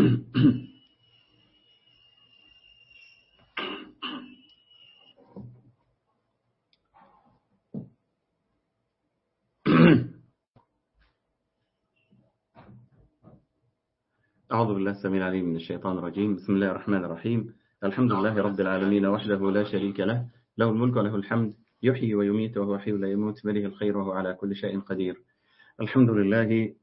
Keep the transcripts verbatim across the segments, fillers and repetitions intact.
أعوذ بالله السميع العليم من الشيطان الرجيم. بسم الله الرحمن الرحيم. الحمد لله رب العالمين وحده لا شريك له، له الملك وله الحمد، يحيي ويميت وهو حي لا يموت، بيده الخير وهو على كل شيء قدير. الحمد لله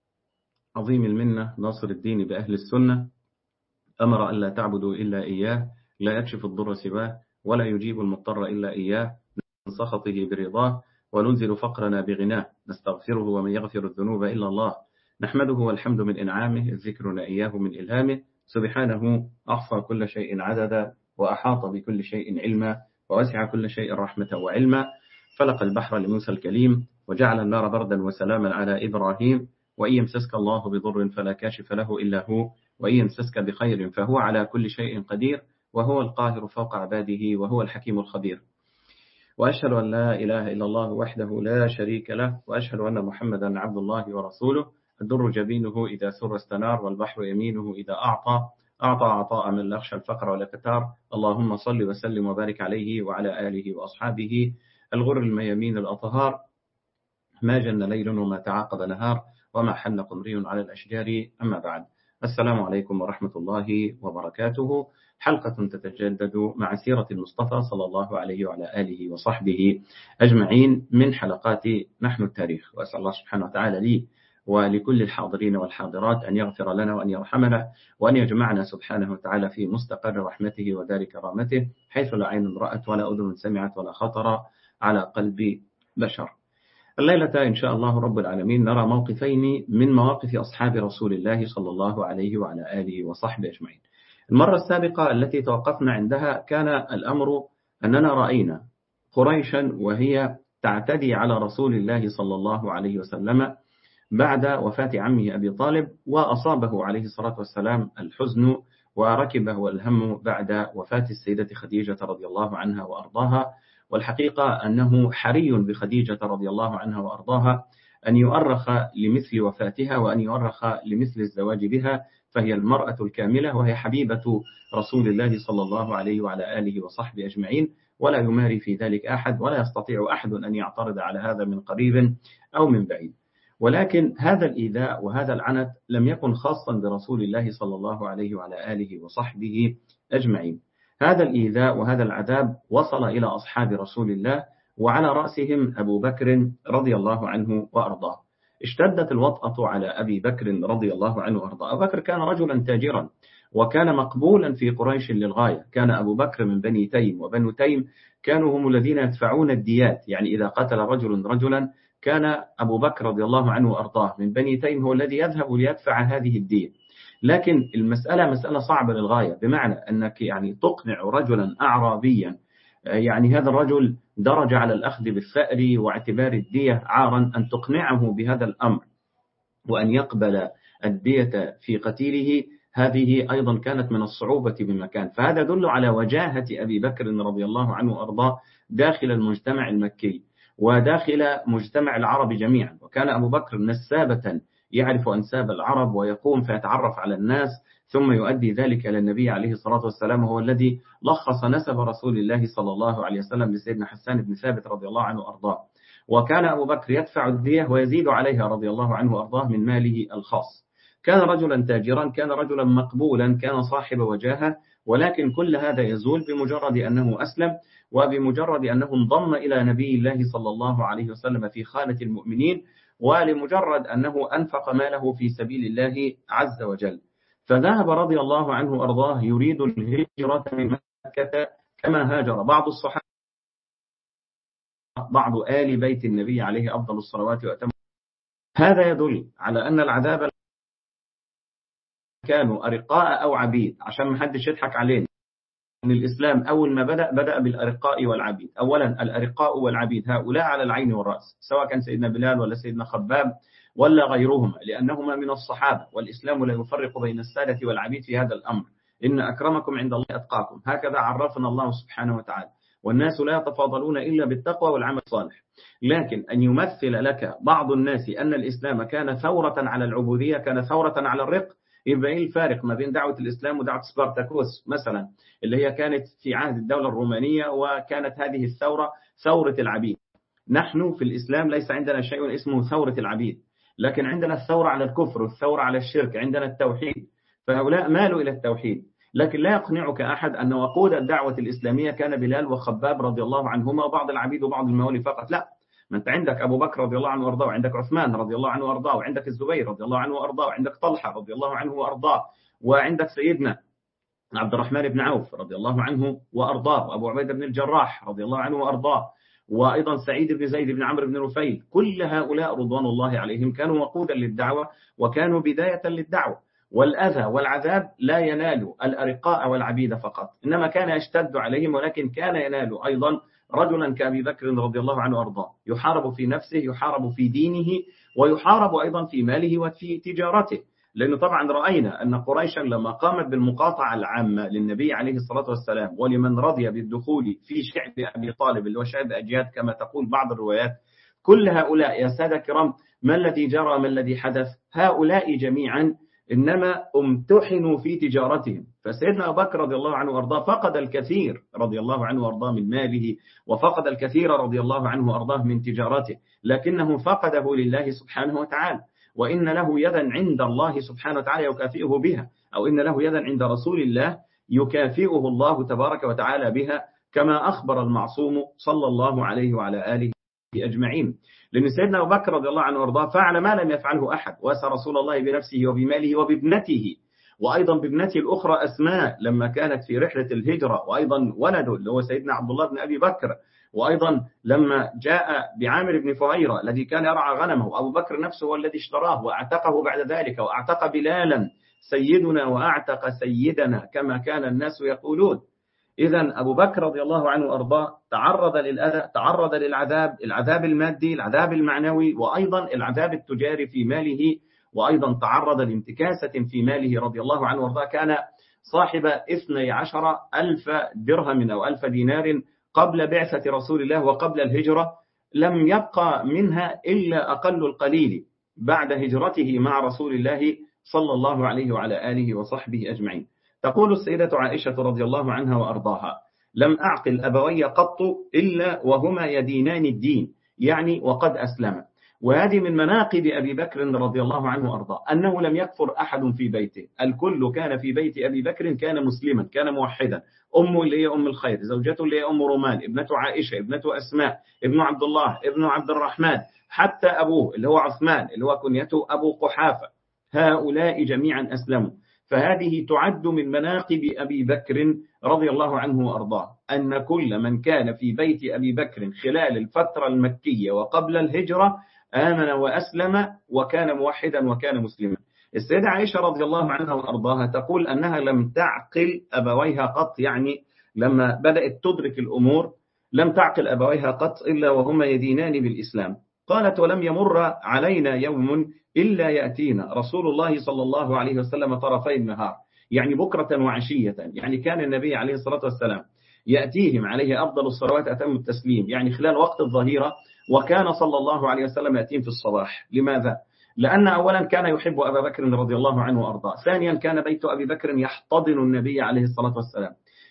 عظيم المنة، ناصر الدين بأهل السنة، أمر ألا تعبدوا إلا إياه، لا يكشف الضر سواه، ولا يجيب المضطر إلا إياه، من سخطه برضاه، وننزل فقرنا بغناه، نستغفره ومن يغفر الذنوب إلا الله، نحمده والحمد من إنعامه، الذكر إياه من إلهامه، سبحانه أحصى كل شيء عددا، وأحاط بكل شيء علما، ووسع كل شيء رحمة وعلما، فلق البحر لموسى الكليم، وجعل النار بردا وسلاما على إبراهيم، وإن يمسسك الله بضر فلا كاشف له إلا هو، وإن يمسسك بخير فهو على كل شيء قدير، وهو القاهر فوق عباده، وهو الحكيم الخبير. وأشهد أن لا إله إلا الله وحده لا شريك له، وأشهد أن محمدا عبد الله ورسوله، الدر جبينه إذا سر استنار، والبحر يمينه إذا أعطى أعطى عطاء من لا يخشى الفقر ولا كتار. اللهم صل وسلم وبارك عليه وعلى آله وأصحابه الغر الميامين الأطهار، ما جن ليل وما تعاقب نهار، وما حن قمري على الأشجار. أما بعد، السلام عليكم ورحمة الله وبركاته. حلقة تتجدد مع سيرة المصطفى صلى الله عليه وعلى آله وصحبه أجمعين من حلقات نحن التاريخ. وأسأل الله سبحانه وتعالى لي ولكل الحاضرين والحاضرات أن يغفر لنا وأن يرحمنا، وأن يجمعنا سبحانه وتعالى في مستقر رحمته ودار كرامته، حيث لا عين رأت ولا أذن سمعت ولا خطر على قلب بشر. الليلة إن شاء الله رب العالمين نرى موقفين من مواقف أصحاب رسول الله صلى الله عليه وعلى آله وصحبه أجمعين. المرة السابقة التي توقفنا عندها كان الأمر أننا رأينا قريشا وهي تعتدي على رسول الله صلى الله عليه وسلم بعد وفاة عمه أبي طالب، وأصابه عليه الصلاة والسلام الحزن وركبه الهم بعد وفاة السيدة خديجة رضي الله عنها وأرضاها. والحقيقة أنه حري بخديجة رضي الله عنها وأرضاها أن يؤرخ لمثل وفاتها وأن يؤرخ لمثل الزواج بها، فهي المرأة الكاملة وهي حبيبة رسول الله صلى الله عليه وعلى آله وصحبه أجمعين، ولا يماري في ذلك أحد، ولا يستطيع أحد أن يعترض على هذا من قريب أو من بعيد. ولكن هذا الإيذاء وهذا العنت لم يكن خاصا برسول الله صلى الله عليه وعلى آله وصحبه أجمعين. هذا الإيذاء وهذا العذاب وصل إلى أصحاب رسول الله، وعلى رأسهم أبو بكر رضي الله عنه وأرضاه. اشتدت الوطأة على أبي بكر رضي الله عنه وأرضاه. أبو بكر كان رجلا تاجرا، وكان مقبولا في قريش للغاية. كان أبو بكر من بني تيم، وبنو تيم كانوا هم الذين يدفعون الديات، يعني إذا قتل رجل رجلا كان أبو بكر رضي الله عنه وأرضاه من بني تيم هو الذي يذهب ليدفع هذه الدية. لكن المسألة مسألة صعبة للغاية، بمعنى أنك يعني تقنع رجلا أعرابيا، يعني هذا الرجل درج على الأخذ بالثأر واعتبار الدية عارا، أن تقنعه بهذا الأمر وأن يقبل الدية في قتيله، هذه أيضا كانت من الصعوبة بمكان. فهذا يدل على وجاهة أبي بكر رضي الله عنه وأرضاه داخل المجتمع المكي وداخل مجتمع العرب جميعا. وكان أبو بكر نسابة يعرف أنساب العرب، ويقوم فيتعرف على الناس، ثم يؤدي ذلك إلى النبي عليه الصلاة والسلام، وهو الذي لخص نسب رسول الله صلى الله عليه وسلم لسيدنا حسان بن ثابت رضي الله عنه وأرضاه. وكان أبو بكر يدفع الدية ويزيد عليها رضي الله عنه وأرضاه من ماله الخاص. كان رجلا تاجرا، كان رجلا مقبولا، كان صاحب وجاهة، ولكن كل هذا يزول بمجرد أنه أسلم، وبمجرد أنه انضم إلى نبي الله صلى الله عليه وسلم في خانة المؤمنين، ولمجرد أنه أنفق ماله في سبيل الله عز وجل. فذهب رضي الله عنه وأرضاه يريد الهجرة من مكة كما هاجر بعض الصحابة، بعض آل بيت النبي عليه أفضل الصلوات وأتم. هذا يدل على أن العذاب كانوا أرقاء أو عبيد، عشان ما حدش يضحك علينا. أن الإسلام أول ما بدأ بدأ بالأرقاء والعبيد. أولا الأرقاء والعبيد هؤلاء على العين والرأس، سواء كان سيدنا بلال ولا سيدنا خباب ولا غيرهما، لأنهما من الصحابة، والإسلام لا يفرق بين السادة والعبيد في هذا الأمر. إن أكرمكم عند الله أتقاكم، هكذا عرفنا الله سبحانه وتعالى. والناس لا يتفاضلون إلا بالتقوى والعمل الصالح. لكن أن يمثل لك بعض الناس أن الإسلام كان ثورة على العبودية، كان ثورة على الرق، يبقى إيه الفارق ما بين دعوة الإسلام ودعوة سبارتاكوس مثلا اللي هي كانت في عهد الدولة الرومانية، وكانت هذه الثورة ثورة العبيد. نحن في الإسلام ليس عندنا شيء اسمه ثورة العبيد، لكن عندنا الثورة على الكفر والثورة على الشرك، عندنا التوحيد. فهؤلاء مالوا إلى التوحيد، لكن لا يقنعك أحد أن وقود الدعوة الإسلامية كان بلال وخباب رضي الله عنهما وبعض العبيد وبعض الموالي فقط. لا، ما أنت عندك أبو بكر رضي الله عنه وأرضاه، وعندك عثمان رضي الله عنه وأرضاه، وعندك الزبير رضي الله عنه وأرضاه، وعندك طلحة رضي الله عنه وأرضاه، وعندك سيدنا عبد الرحمن بن عوف رضي الله عنه وأرضاه، وأبو عبيدة بن الجراح رضي الله عنه وأرضاه، وأيضا سعيد بن زيد بن عمرو بن نفيل. كل هؤلاء رضوان الله عليهم كانوا وقودا للدعوة وكانوا بداية للدعوة. والأذى والعذاب لا ينال الأرقاء والعبيد فقط، إنما كان يشتد عليهم، ولكن كان ينال أيضا رجلا كأبي بكر رضي الله عنه وأرضاه، يحارب في نفسه، يحارب في دينه، ويحارب أيضا في ماله وفي تجارته. لأنه طبعا رأينا أن قريشا لما قامت بالمقاطعة العامة للنبي عليه الصلاة والسلام ولمن رضي بالدخول في شعب أبي طالب اللي هو شعب أجياد كما تقول بعض الروايات، كل هؤلاء يا سادة كرام ما الذي جرى، ما الذي حدث؟ هؤلاء جميعا إنما امتحنوا في تجارتهم. فسيدنا أبو بكر رضي الله عنه وأرضاه فقد الكثير رضي الله عنه وأرضاه من ماله، وفقد الكثير رضي الله عنه وأرضاه من تجارته، لكنه فقده لله سبحانه وتعالى. وإن له يدا عند الله سبحانه وتعالى يكافئه بها، أو إن له يدا عند رسول الله يكافئه الله تبارك وتعالى بها، كما أخبر المعصوم صلى الله عليه وعلى آله أجمعين. لأن سيدنا أبو بكر رضي الله عنه وارضاه فعل ما لم يفعله أحد، واسى رسول الله بنفسه وبماله وبابنته، وأيضا بابنته الأخرى أسماء لما كانت في رحلة الهجرة، وأيضا ولده اللي هو سيدنا عبد الله بن أبي بكر، وأيضا لما جاء بعامر بن فهيرة الذي كان يرعى غنمه، أبو بكر نفسه هو الذي اشتراه وأعتقه بعد ذلك، وأعتق بلالا سيدنا وأعتق سيدنا كما كان الناس يقولون. إذن أبو بكر رضي الله عنه وأرضاه تعرض للأذى، تعرض للعذاب، العذاب المادي، العذاب المعنوي، وأيضا العذاب التجاري في ماله، وأيضا تعرض لانتكاسة في ماله رضي الله عنه وأرضاه. كان صاحب اثني عشر ألف درهم أو ألف دينار قبل بعثة رسول الله وقبل الهجرة، لم يبقى منها إلا أقل القليل بعد هجرته مع رسول الله صلى الله عليه وعلى آله وصحبه أجمعين. تقول السيدة عائشة رضي الله عنها وأرضاها: لم أعقل أبوي قط إلا وهما يدينان الدين، يعني وقد أسلم. وهذه من مناقب أبي بكر رضي الله عنه وأرضاه، أنه لم يكفر أحد في بيته، الكل كان في بيت أبي بكر كان مسلما، كان موحدا. أمه اللي هي أم الخير، زوجته اللي هي أم رومان، ابنة عائشة، ابنة أسماء، ابن عبد الله، ابن عبد الرحمن، حتى أبوه اللي هو عثمان اللي هو كنيته أبو قحافة، هؤلاء جميعا أسلموا. فهذه تعد من مناقب أبي بكر رضي الله عنه وأرضاه، أن كل من كان في بيت أبي بكر خلال الفترة المكية وقبل الهجرة آمن وأسلم وكان موحدا وكان مسلما. السيدة عائشة رضي الله عنها وأرضاها تقول أنها لم تعقل أبويها قط، يعني لما بدأت تدرك الأمور لم تعقل أبويها قط إلا وهما يدينان بالإسلام. قالت: ولم يمر علينا يوم إلا يأتينا رسول الله صلى الله عليه وسلم طرفي النهار، يعني بكرة وعشية، يعني كان النبي عليه الصلاة والسلام يأتيهم عليه أفضل الصلوات أتم التسليم، يعني خلال وقت الظهيرة، وكان صلى الله عليه وسلم يأتيهم في الصباح. لماذا؟ لأن أولا كان يحب أبا بكر رضي الله عنه وأرضاه، ثانيا كان بيت أبي بكر يحتضن النبي عليه الصلاة والسلام،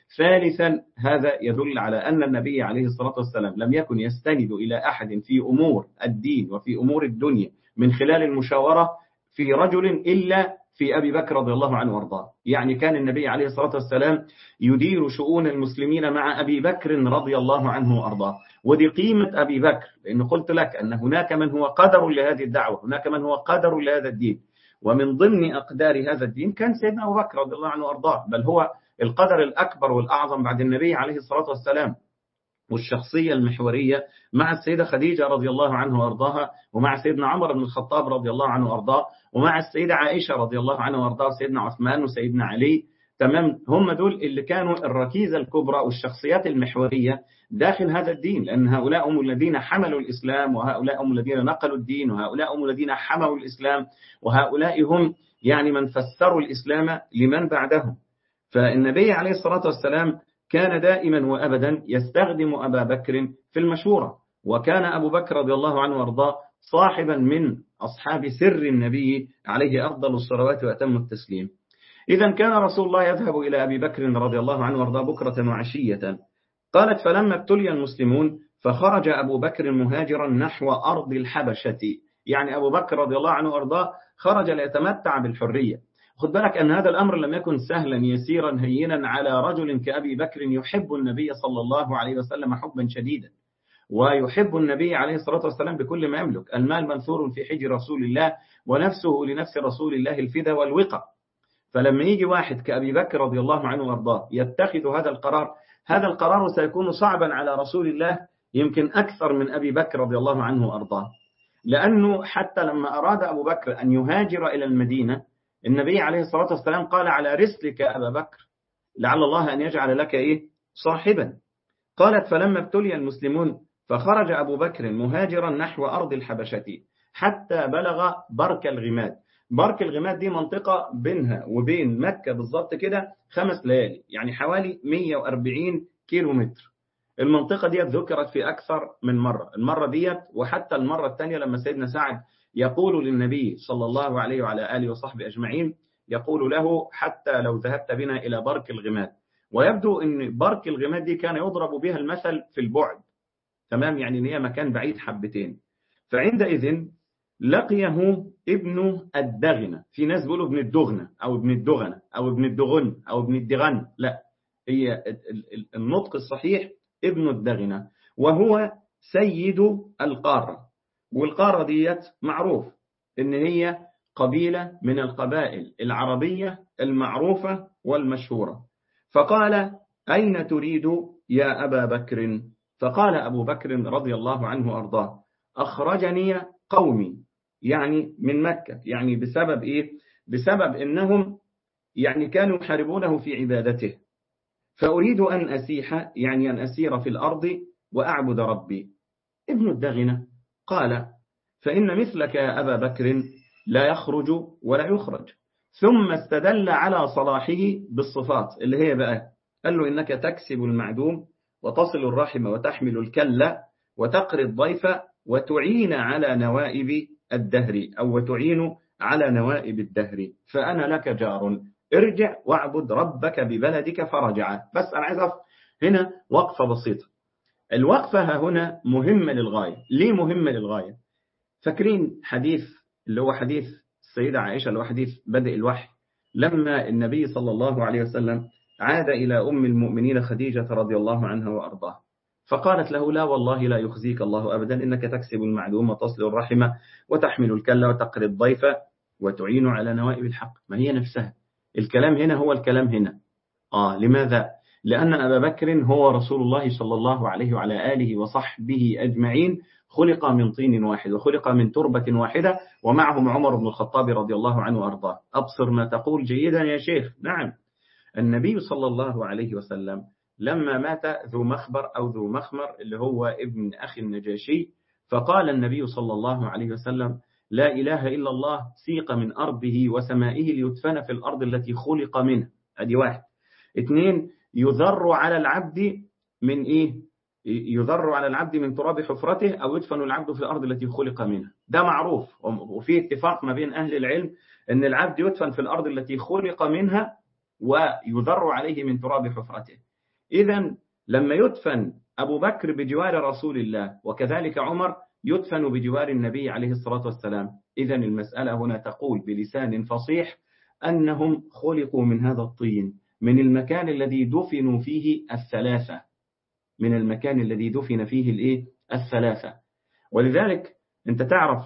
ثالثا هذا يدل على أن النبي عليه الصلاة والسلام لم يكن يستند إلى أحد في أمور الدين وفي أمور الدنيا من خلال المشاورة في رجل إلا في أبي بكر رضي الله عنه وارضاه. يعني كان النبي عليه الصلاة والسلام يدير شؤون المسلمين مع أبي بكر رضي الله عنه وارضاه. ودي قيمة أبي بكر، لأنه قلت لك أن هناك من هو قدر لهذه الدعوة، هناك من هو قدر لهذا الدين، ومن ضمن أقدار هذا الدين كان سيدنا أبو بكر رضي الله عنه وارضاه، بل هو القدر الأكبر والأعظم بعد النبي عليه الصلاة والسلام. والشخصية المحورية مع السيدة خديجة رضي الله عنه وارضاها، ومع سيدنا عمر بن الخطاب رضي الله عنه وارضاه، ومع السيدة عائشة رضي الله عنه وارضاها، وسيدنا عثمان وسيدنا علي. تمام، هم دول اللي كانوا الركيزة الكبرى والشخصيات المحورية داخل هذا الدين، لأن هؤلاء هم الذين حملوا الإسلام، وهؤلاء هم الذين نقلوا الدين، وهؤلاء هم الذين حموا الإسلام، وهؤلاء هم يعني من فسروا الإسلام لمن بعدهم. فالنبي عليه الصلاة والسلام كان دائما وأبدا يستخدم أبا بكر في المشورة، وكان أبو بكر رضي الله عنه وارضاه صاحبا من أصحاب سر النبي عليه أفضل الصلوات وأتم التسليم. إذا كان رسول الله يذهب إلى أبي بكر رضي الله عنه وارضاه بكرة وعشية. قالت فلما ابتلي المسلمون فخرج أبو بكر مهاجرا نحو أرض الحبشة، يعني أبو بكر رضي الله عنه وارضاه خرج ليتمتع بالحرية. خد بالك أن هذا الأمر لم يكن سهلا يسيرا هينا على رجل كأبي بكر يحب النبي صلى الله عليه وسلم حبا شديدا، ويحب النبي عليه الصلاة والسلام بكل ما يملك. المال منثور في حجر رسول الله، ونفسه لنفس رسول الله الفدا والوقى. فلما يجي واحد كأبي بكر رضي الله عنه وارضاه يتخذ هذا القرار، هذا القرار سيكون صعبا على رسول الله يمكن أكثر من أبي بكر رضي الله عنه وارضاه. لأنه حتى لما أراد أبو بكر أن يهاجر إلى المدينة، النبي عليه الصلاة والسلام قال على رسلك أبا بكر لعل الله أن يجعل لك إيه صاحبا. قالت فلما ابتلي المسلمون فخرج أبو بكر مهاجرا نحو أرض الحبشة حتى بلغ برك الغماد. برك الغماد دي منطقة بينها وبين مكة بالضبط كده خمس ليالي، يعني حوالي مئة وأربعين كيلو متر. المنطقة دي ذكرت في أكثر من مرة، المرة دي وحتى المرة الثانية لما سيدنا سعد يقول للنبي صلى الله عليه وعلى آله وصحبه أجمعين، يقول له حتى لو ذهبت بنا إلى برك الغماد. ويبدو أن برك الغماد دي كان يضرب بها المثل في البعد، تمام، يعني ان هي مكان بعيد حبتين. فعندئذ لقيه ابن الدغنة، في ناس بيقولوا ابن الدغنة أو ابن الدغنة أو ابن الدغن أو ابن الدغن، لا، هي النطق الصحيح ابن الدغنة، وهو سيد القارة. والقارة ديت معروف ان هي قبيلة من القبائل العربية المعروفة والمشهورة. فقال أين تريد يا أبا بكر؟ فقال أبو بكر رضي الله عنه وأرضاه أخرجني قومي، يعني من مكة، يعني بسبب إيه؟ بسبب إنهم يعني كانوا يحاربونه في عبادته، فأريد أن أسيح، يعني أن أسير في الأرض وأعبد ربي. ابن الدغنة قال فإن مثلك يا أبا بكر لا يخرج ولا يخرج. ثم استدل على صلاحه بالصفات اللي هي بقى، قال له إنك تكسب المعدوم وتصل الرحم وتحمل الكلة وتقري الضيف وتعين على نوائب الدهر، أو وتعين على نوائب الدهر، فأنا لك جار، ارجع واعبد ربك ببلدك. فرجع. بس أنا عايز أقف هنا وقفة بسيطة. الوقفة هنا مهمة للغاية. ليه مهمة للغاية؟ فاكرين حديث اللي هو حديث السيدة عائشة اللي هو حديث بدء الوحي، لما النبي صلى الله عليه وسلم عاد إلى أم المؤمنين خديجة رضي الله عنها وأرضاها، فقالت له لا والله لا يخزيك الله أبدا، إنك تكسب المعدوم وتصل الرحمة وتحمل الكلة وتقري الضيف وتعين على نوائب الحق. ما هي نفسها الكلام هنا هو الكلام هنا. آه لماذا؟ لأن أبا بكر هو رسول الله صلى الله عليه وعلى آله وصحبه أجمعين، خلق من طين واحد وخلق من تربة واحدة، ومعهم عمر بن الخطاب رضي الله عنه وأرضاه. أبصر ما تقول جيدا يا شيخ. نعم، النبي صلى الله عليه وسلم لما مات ذو مخبر أو ذو مخمر اللي هو ابن أخي النجاشي، فقال النبي صلى الله عليه وسلم لا إله إلا الله سيق من أرضه وسمائه ليدفن في الأرض التي خلق منها. أدي واحد. اثنين، يذر على العبد من إيه؟ يذر على العبد من تراب حفرته، أو يدفن العبد في الأرض التي خلق منها. ده معروف، وفي اتفاق ما بين أهل العلم أن العبد يدفن في الأرض التي خلق منها ويذر عليه من تراب حفرته. إذن لما يدفن أبو بكر بجوار رسول الله وكذلك عمر يدفن بجوار النبي عليه الصلاة والسلام، إذن المسألة هنا تقول بلسان فصيح أنهم خلقوا من هذا الطين، من المكان الذي دفنوا فيه الثلاثة، من المكان الذي دفن فيه الإيه؟ الثلاثة. ولذلك أنت تعرف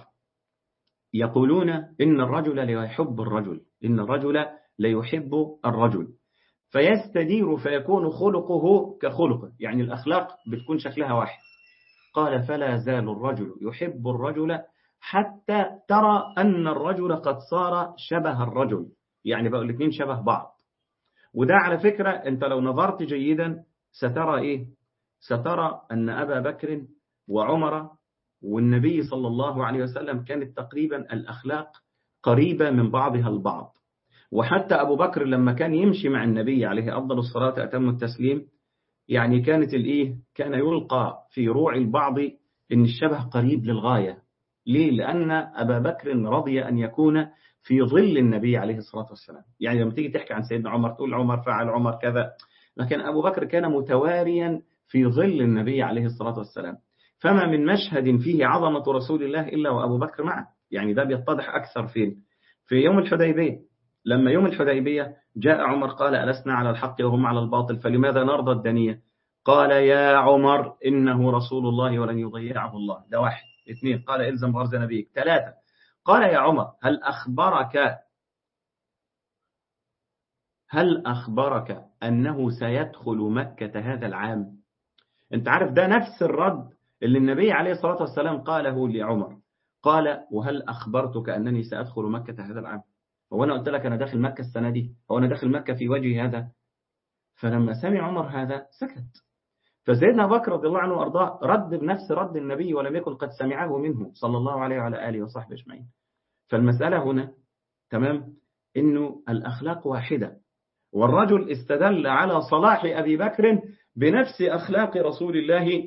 يقولون إن الرجل لا يحب الرجل، إن الرجل لا يحب الرجل، فيستدير فيكون خلقه كخلقه، يعني الأخلاق بتكون شكلها واحد. قال فلا زال الرجل يحب الرجل حتى ترى أن الرجل قد صار شبه الرجل، يعني بقوا الاثنين شبه بعض. وده على فكرة أنت لو نظرت جيدا سترى إيه؟ سترى أن أبا بكر وعمر والنبي صلى الله عليه وسلم كانت تقريبا الأخلاق قريبة من بعضها البعض. وحتى أبو بكر لما كان يمشي مع النبي عليه أفضل الصلاة وأتم التسليم، يعني كانت الإيه؟ كان يلقى في روع البعض إن الشبه قريب للغاية، ليه؟ لأن أبا بكر رضي أن يكون في ظل النبي عليه الصلاة والسلام. يعني لما تيجي تحكي عن سيدنا عمر تقول عمر فعل عمر كذا، لكن أبو بكر كان متواريا في ظل النبي عليه الصلاة والسلام. فما من مشهد فيه عظمة رسول الله إلا وأبو بكر معه. يعني ده بيتضح أكثر فين؟ في يوم الحديبية. لما يوم الحديبية جاء عمر قال ألسنا على الحق وهم على الباطل فلماذا نرضى الدنية؟ قال يا عمر إنه رسول الله ولن يضيعه الله. ده واحد. اثنين قال إلزم غرز نبيك. ثلاثة قال يا عمر هل أخبرك هل أخبرك أنه سيدخل مكة هذا العام؟ أنت عارف ده نفس الرد اللي النبي عليه الصلاة والسلام قاله لعمر. قال وهل أخبرتك أنني سأدخل مكة هذا العام؟ هو أنا قلت لك أنا داخل مكة السنة دي؟ هو أنا داخل مكة في وجه هذا؟ فلما سمع عمر هذا سكت. فسيدنا أبو بكر رضي الله عنه وأرضاه رد بنفس رد النبي ولم يكن قد سمعه منه صلى الله عليه وعلى آله وصحبه أجمعين. فالمسألة هنا تمام إنه الأخلاق واحدة، والرجل استدل على صلاح أبي بكر بنفس أخلاق رسول الله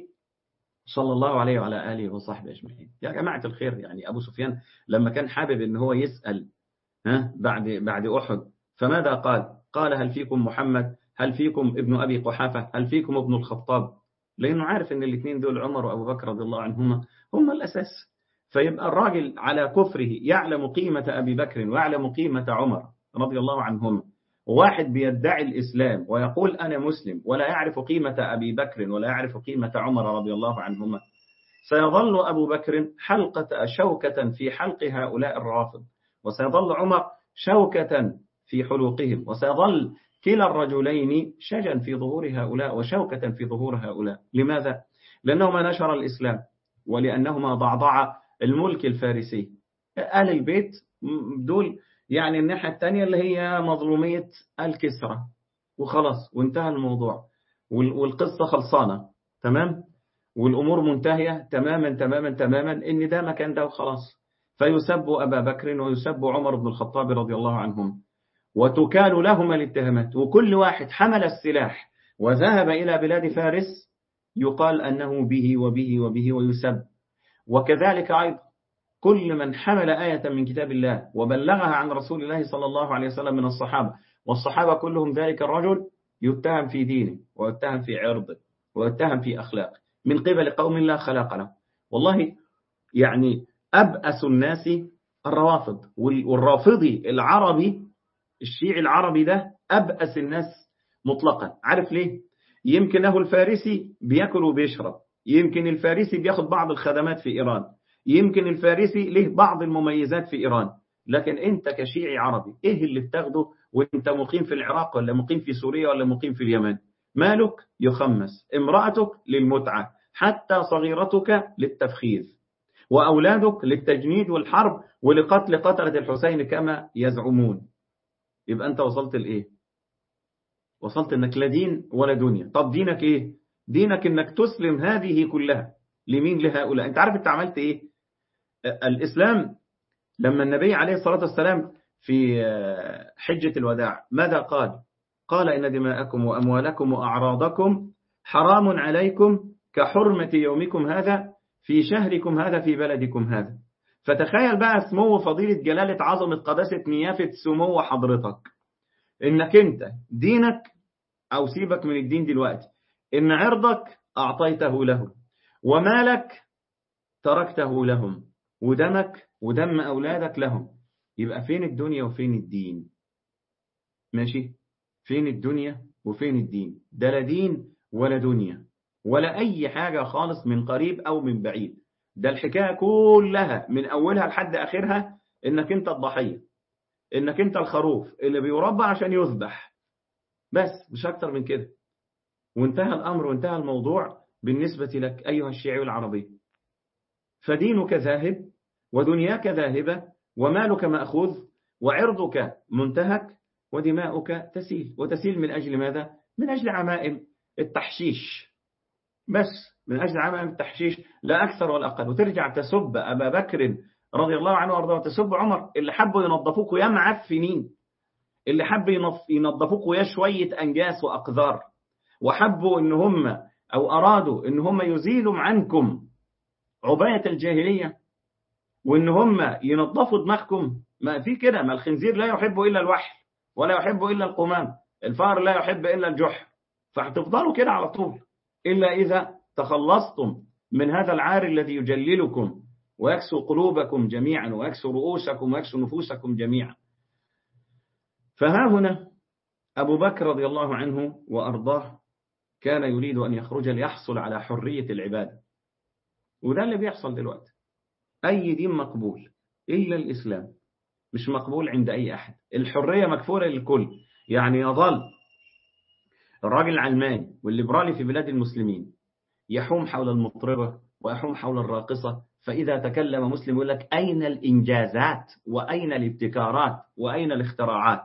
صلى الله عليه وعلى آله وصحبه أجمعين. يا جماعة الخير، يعني أبو سفيان لما كان حابب إن هو يسأل ها بعد بعد أحد فماذا قال؟ قال هل فيكم محمد؟ هل فيكم ابن أبي قحافة؟ هل فيكم ابن الخطاب؟ لأنه عارف إن الاثنين دول عمر وأبو بكر رضي الله عنهما هم الأساس. فيبقى الراجل على كفره يعلم قيمة أبي بكر ويعلم قيمة عمر رضي الله عنهما، واحد بيدعي الإسلام ويقول أنا مسلم ولا يعرف قيمة أبي بكر ولا يعرف قيمة عمر رضي الله عنهما، سيظل أبو بكر حلقة شوكة في حلق هؤلاء الرافض، وسيظل عمر شوكة في حلوقهم، وسيظل كلا الرجلين شجا في ظهور هؤلاء وشوكة في ظهور هؤلاء. لماذا؟ لأنهما نشر الإسلام، ولأنهما ضعضع الملك الفارسي. آل البيت دول يعني الناحية الثانية اللي هي مظلومية الكسرى، وخلاص وانتهى الموضوع والقصة خلصانة تمام، والأمور منتهية تماما تماما تماما، إن ده مكان ده وخلاص. فيسب أبا بكر ويسب عمر بن الخطاب رضي الله عنهم، وتكال لهما الاتهامات، وكل واحد حمل السلاح وذهب إلى بلاد فارس يقال أنه به وبه وبه ويسب. وكذلك أيضا كل من حمل آية من كتاب الله وبلغها عن رسول الله صلى الله عليه وسلم من الصحابة، والصحابة كلهم ذلك الرجل يتهم في دينه ويتهم في عرضه ويتهم في أخلاقه من قبل قوم لا خلاق له. والله يعني أبأس الناس الروافض، والرافضي العربي الشيعي العربي ده أبأس الناس مطلقا. عارف ليه؟ يمكن له الفارسي بيأكل وبيشرب، يمكن الفارسي بياخد بعض الخدمات في إيران، يمكن الفارسي له بعض المميزات في إيران، لكن أنت كشيعي عربي إيه اللي بتاخده وأنت مقيم في العراق ولا مقيم في سوريا ولا مقيم في اليمن؟ مالك يخمس، امرأتك للمتعة، حتى صغيرتك للتفخيذ، وأولادك للتجنيد والحرب ولقتل قتلة الحسين كما يزعمون. يبقى أنت وصلت لإيه؟ وصلت إنك لا دين ولا دنيا. طب دينك إيه؟ دينك إنك تسلم هذه كلها لمين؟ لهؤلاء. أنت عارف أنت عملت إيه؟ الإسلام لما النبي عليه الصلاة والسلام في حجة الوداع ماذا قال؟ قال إن دماءكم وأموالكم وأعراضكم حرام عليكم كحرمة يومكم هذا في شهركم هذا في بلدكم هذا. فتخيل بقى سمو فضيلة جلالة عظمة قداسة نيافة سمو حضرتك، إنك أنت دينك أو سيبك من الدين دلوقتي، إن عرضك أعطيته له، ومالك تركته لهم، ودمك ودم أولادك لهم. يبقى فين الدنيا وفين الدين؟ ماشي؟ فين الدنيا وفين الدين؟ ده لا دين ولا دنيا ولا أي حاجة خالص من قريب أو من بعيد. ده الحكاية كلها من أولها لحد آخرها إنك أنت الضحية، إنك أنت الخروف اللي بيربى عشان يذبح، بس مش أكتر من كده. وانتهى الأمر وانتهى الموضوع بالنسبة لك أيها الشيعي العربي. فدينك ذاهب ودنياك ذاهبة ومالك مأخوذ وعرضك منتهك ودماؤك تسيل. وتسيل من أجل ماذا؟ من أجل عمائم التحشيش، بس من أجل عمائم التحشيش لا أكثر ولا أقل. وترجع تسب أبا بكر رضي الله عنه وأرضاه وتسب عمر اللي حبوا ينظفوك ويا معفنين، اللي حبوا ينظفوك ويا شوية أنجاس وأقذار، وحبوا إن هم أو أرادوا إن هم يزيلوا عنكم عباية الجاهلية. وإن هم ينظفوا دماغكم. ما في كده، ما الخنزير لا يحب إلا الوحل ولا يحب إلا القمام، الفار لا يحب إلا الجحر، فهتفضلوا كده على طول إلا إذا تخلصتم من هذا العار الذي يجللكم ويكسو قلوبكم جميعا ويكسو رؤوسكم ويكسو نفوسكم جميعا. فها هنا أبو بكر رضي الله عنه وأرضاه كان يريد أن يخرج ليحصل على حرية العبادة، وده اللي بيحصل دلوقتي. أي دين مقبول إلا الإسلام مش مقبول عند أي أحد. الحرية مكفورة للكل، يعني يظل الراجل العلماني والليبرالي في بلاد المسلمين يحوم حول المطربة ويحوم حول الراقصة، فإذا تكلم مسلم يقول لك أين الإنجازات وأين الابتكارات وأين الاختراعات.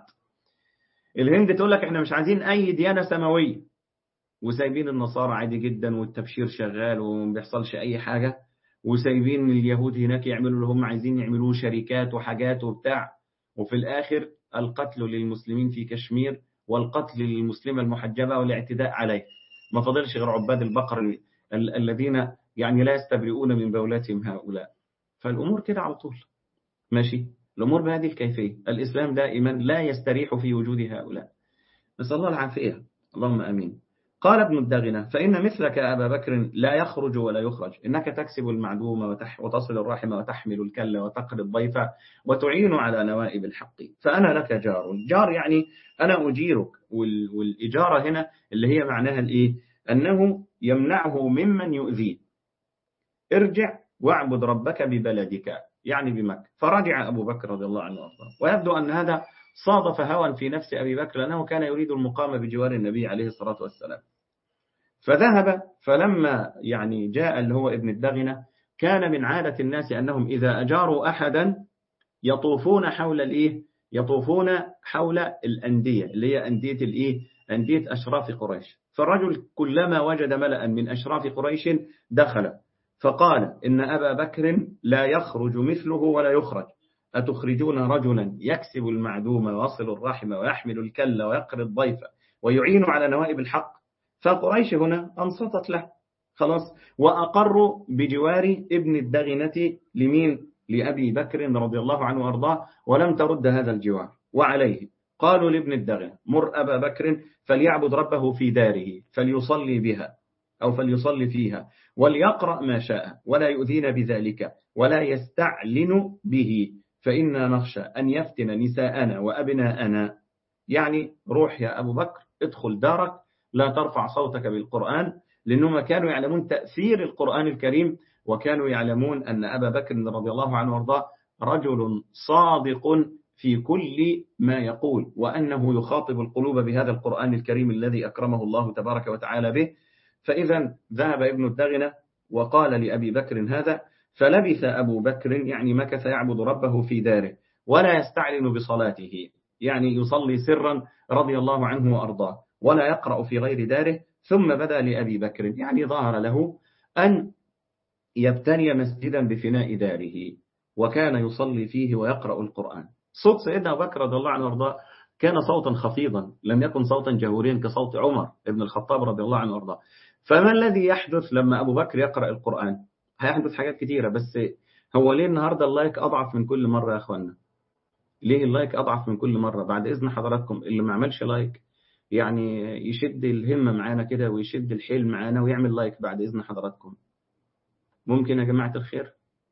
الهند تقول لك إحنا مش عايزين أي ديانة سماوية، وسايبين النصارى عادي جدا والتبشير شغال وما بيحصلش أي حاجة، وسايبين اليهود هناك يعملوا اللي هم عايزين يعملوه، شركات وحاجات وبتاع، وفي الآخر القتل للمسلمين في كشمير والقتل للمسلمة المحجبة والاعتداء عليه. ما فضلش غير عباد البقر ال ال الذين يعني لا يستبرئون من بولاتهم هؤلاء. فالأمور كده على طول ماشي، الأمور بهذه الكيفية. الإسلام دائما لا يستريح في وجود هؤلاء، نسأل الله العافية، اللهم أمين. قال ابن الدغنة: فإن مثلك أبا بكر لا يخرج ولا يخرج، إنك تكسب المعدوم وتح وتصل الرحم وتحمل الكل وتقري الضيف وتعين على نوائب الحق، فأنا لك جار. جار يعني أنا أجيرك، والإجارة هنا اللي هي معناها الإيه؟ أنه يمنعه ممن يؤذيه. ارجع واعبد ربك ببلدك، يعني بمكة. فرجع أبو بكر رضي الله عنه وارضاه، ويبدو أن هذا صادف هوى في نفس أبي بكر، لأنه كان يريد المقام بجوار النبي عليه الصلاة والسلام. فذهب، فلما يعني جاء اللي هو ابن الدغنة، كان من عادة الناس أنهم إذا أجاروا أحدا يطوفون حول الإيه؟ يطوفون حول الأندية اللي هي أندية الإيه؟ أندية أشراف قريش. فالرجل كلما وجد ملأ من أشراف قريش دخل، فقال: إن أبا بكر لا يخرج مثله ولا يخرج، أتخرجون رجلا يكسب المعدوم ويصل الرحم ويحمل الكل ويقري الضيف ويعين على نوائب الحق؟ فقريش هنا أنصتت له خلاص، وأقروا بجوار ابن الدغنة لمين؟ لأبي بكر رضي الله عنه وارضاه، ولم ترد هذا الجوار. وعليه قالوا لابن الدغنة: مر أبا بكر فليعبد ربه في داره، فليصلي بها أو فليصلي فيها، وليقرأ ما شاء، ولا يؤذين بذلك، ولا يستعلن به، فإنا نخشى أن يفتن نساءنا وأبناءنا. يعني روح يا أبو بكر، ادخل دارك، لا ترفع صوتك بالقرآن، لأنهم كانوا يعلمون تأثير القرآن الكريم، وكانوا يعلمون أن أبا بكر رضي الله عنه وارضاه رجل صادق في كل ما يقول، وأنه يخاطب القلوب بهذا القرآن الكريم الذي أكرمه الله تبارك وتعالى به. فإذا ذهب ابن الدغنة وقال لأبي بكر هذا، فلبث أبو بكر يعني مكث يعبد ربه في داره ولا يستعلن بصلاته، يعني يصلي سرا رضي الله عنه وأرضاه، ولا يقرأ في غير داره. ثم بدأ لأبي بكر يعني ظهر له أن يبتني مسجدا بفناء داره، وكان يصلي فيه ويقرأ القرآن. صوت سيدنا أبو بكر رضي الله عنه وارضاه كان صوتا خفيضا، لم يكن صوتا جهوريا كصوت عمر بن الخطاب رضي الله عنه وارضاه. فما الذي يحدث لما أبو بكر يقرأ القرآن؟ هيحدث حاجات كثيرة، بس هو ليه النهاردة اللايك أضعف من كل مرة يا أخوانا؟ ليه اللايك أضعف من كل مرة؟ بعد إذن حضراتكم اللي ما عملش لايك يعني يشد الهمة معانا كده ويشد الحيل معانا ويعمل لايك بعد إذن حضراتكم. ممكن يا جماعة الخير؟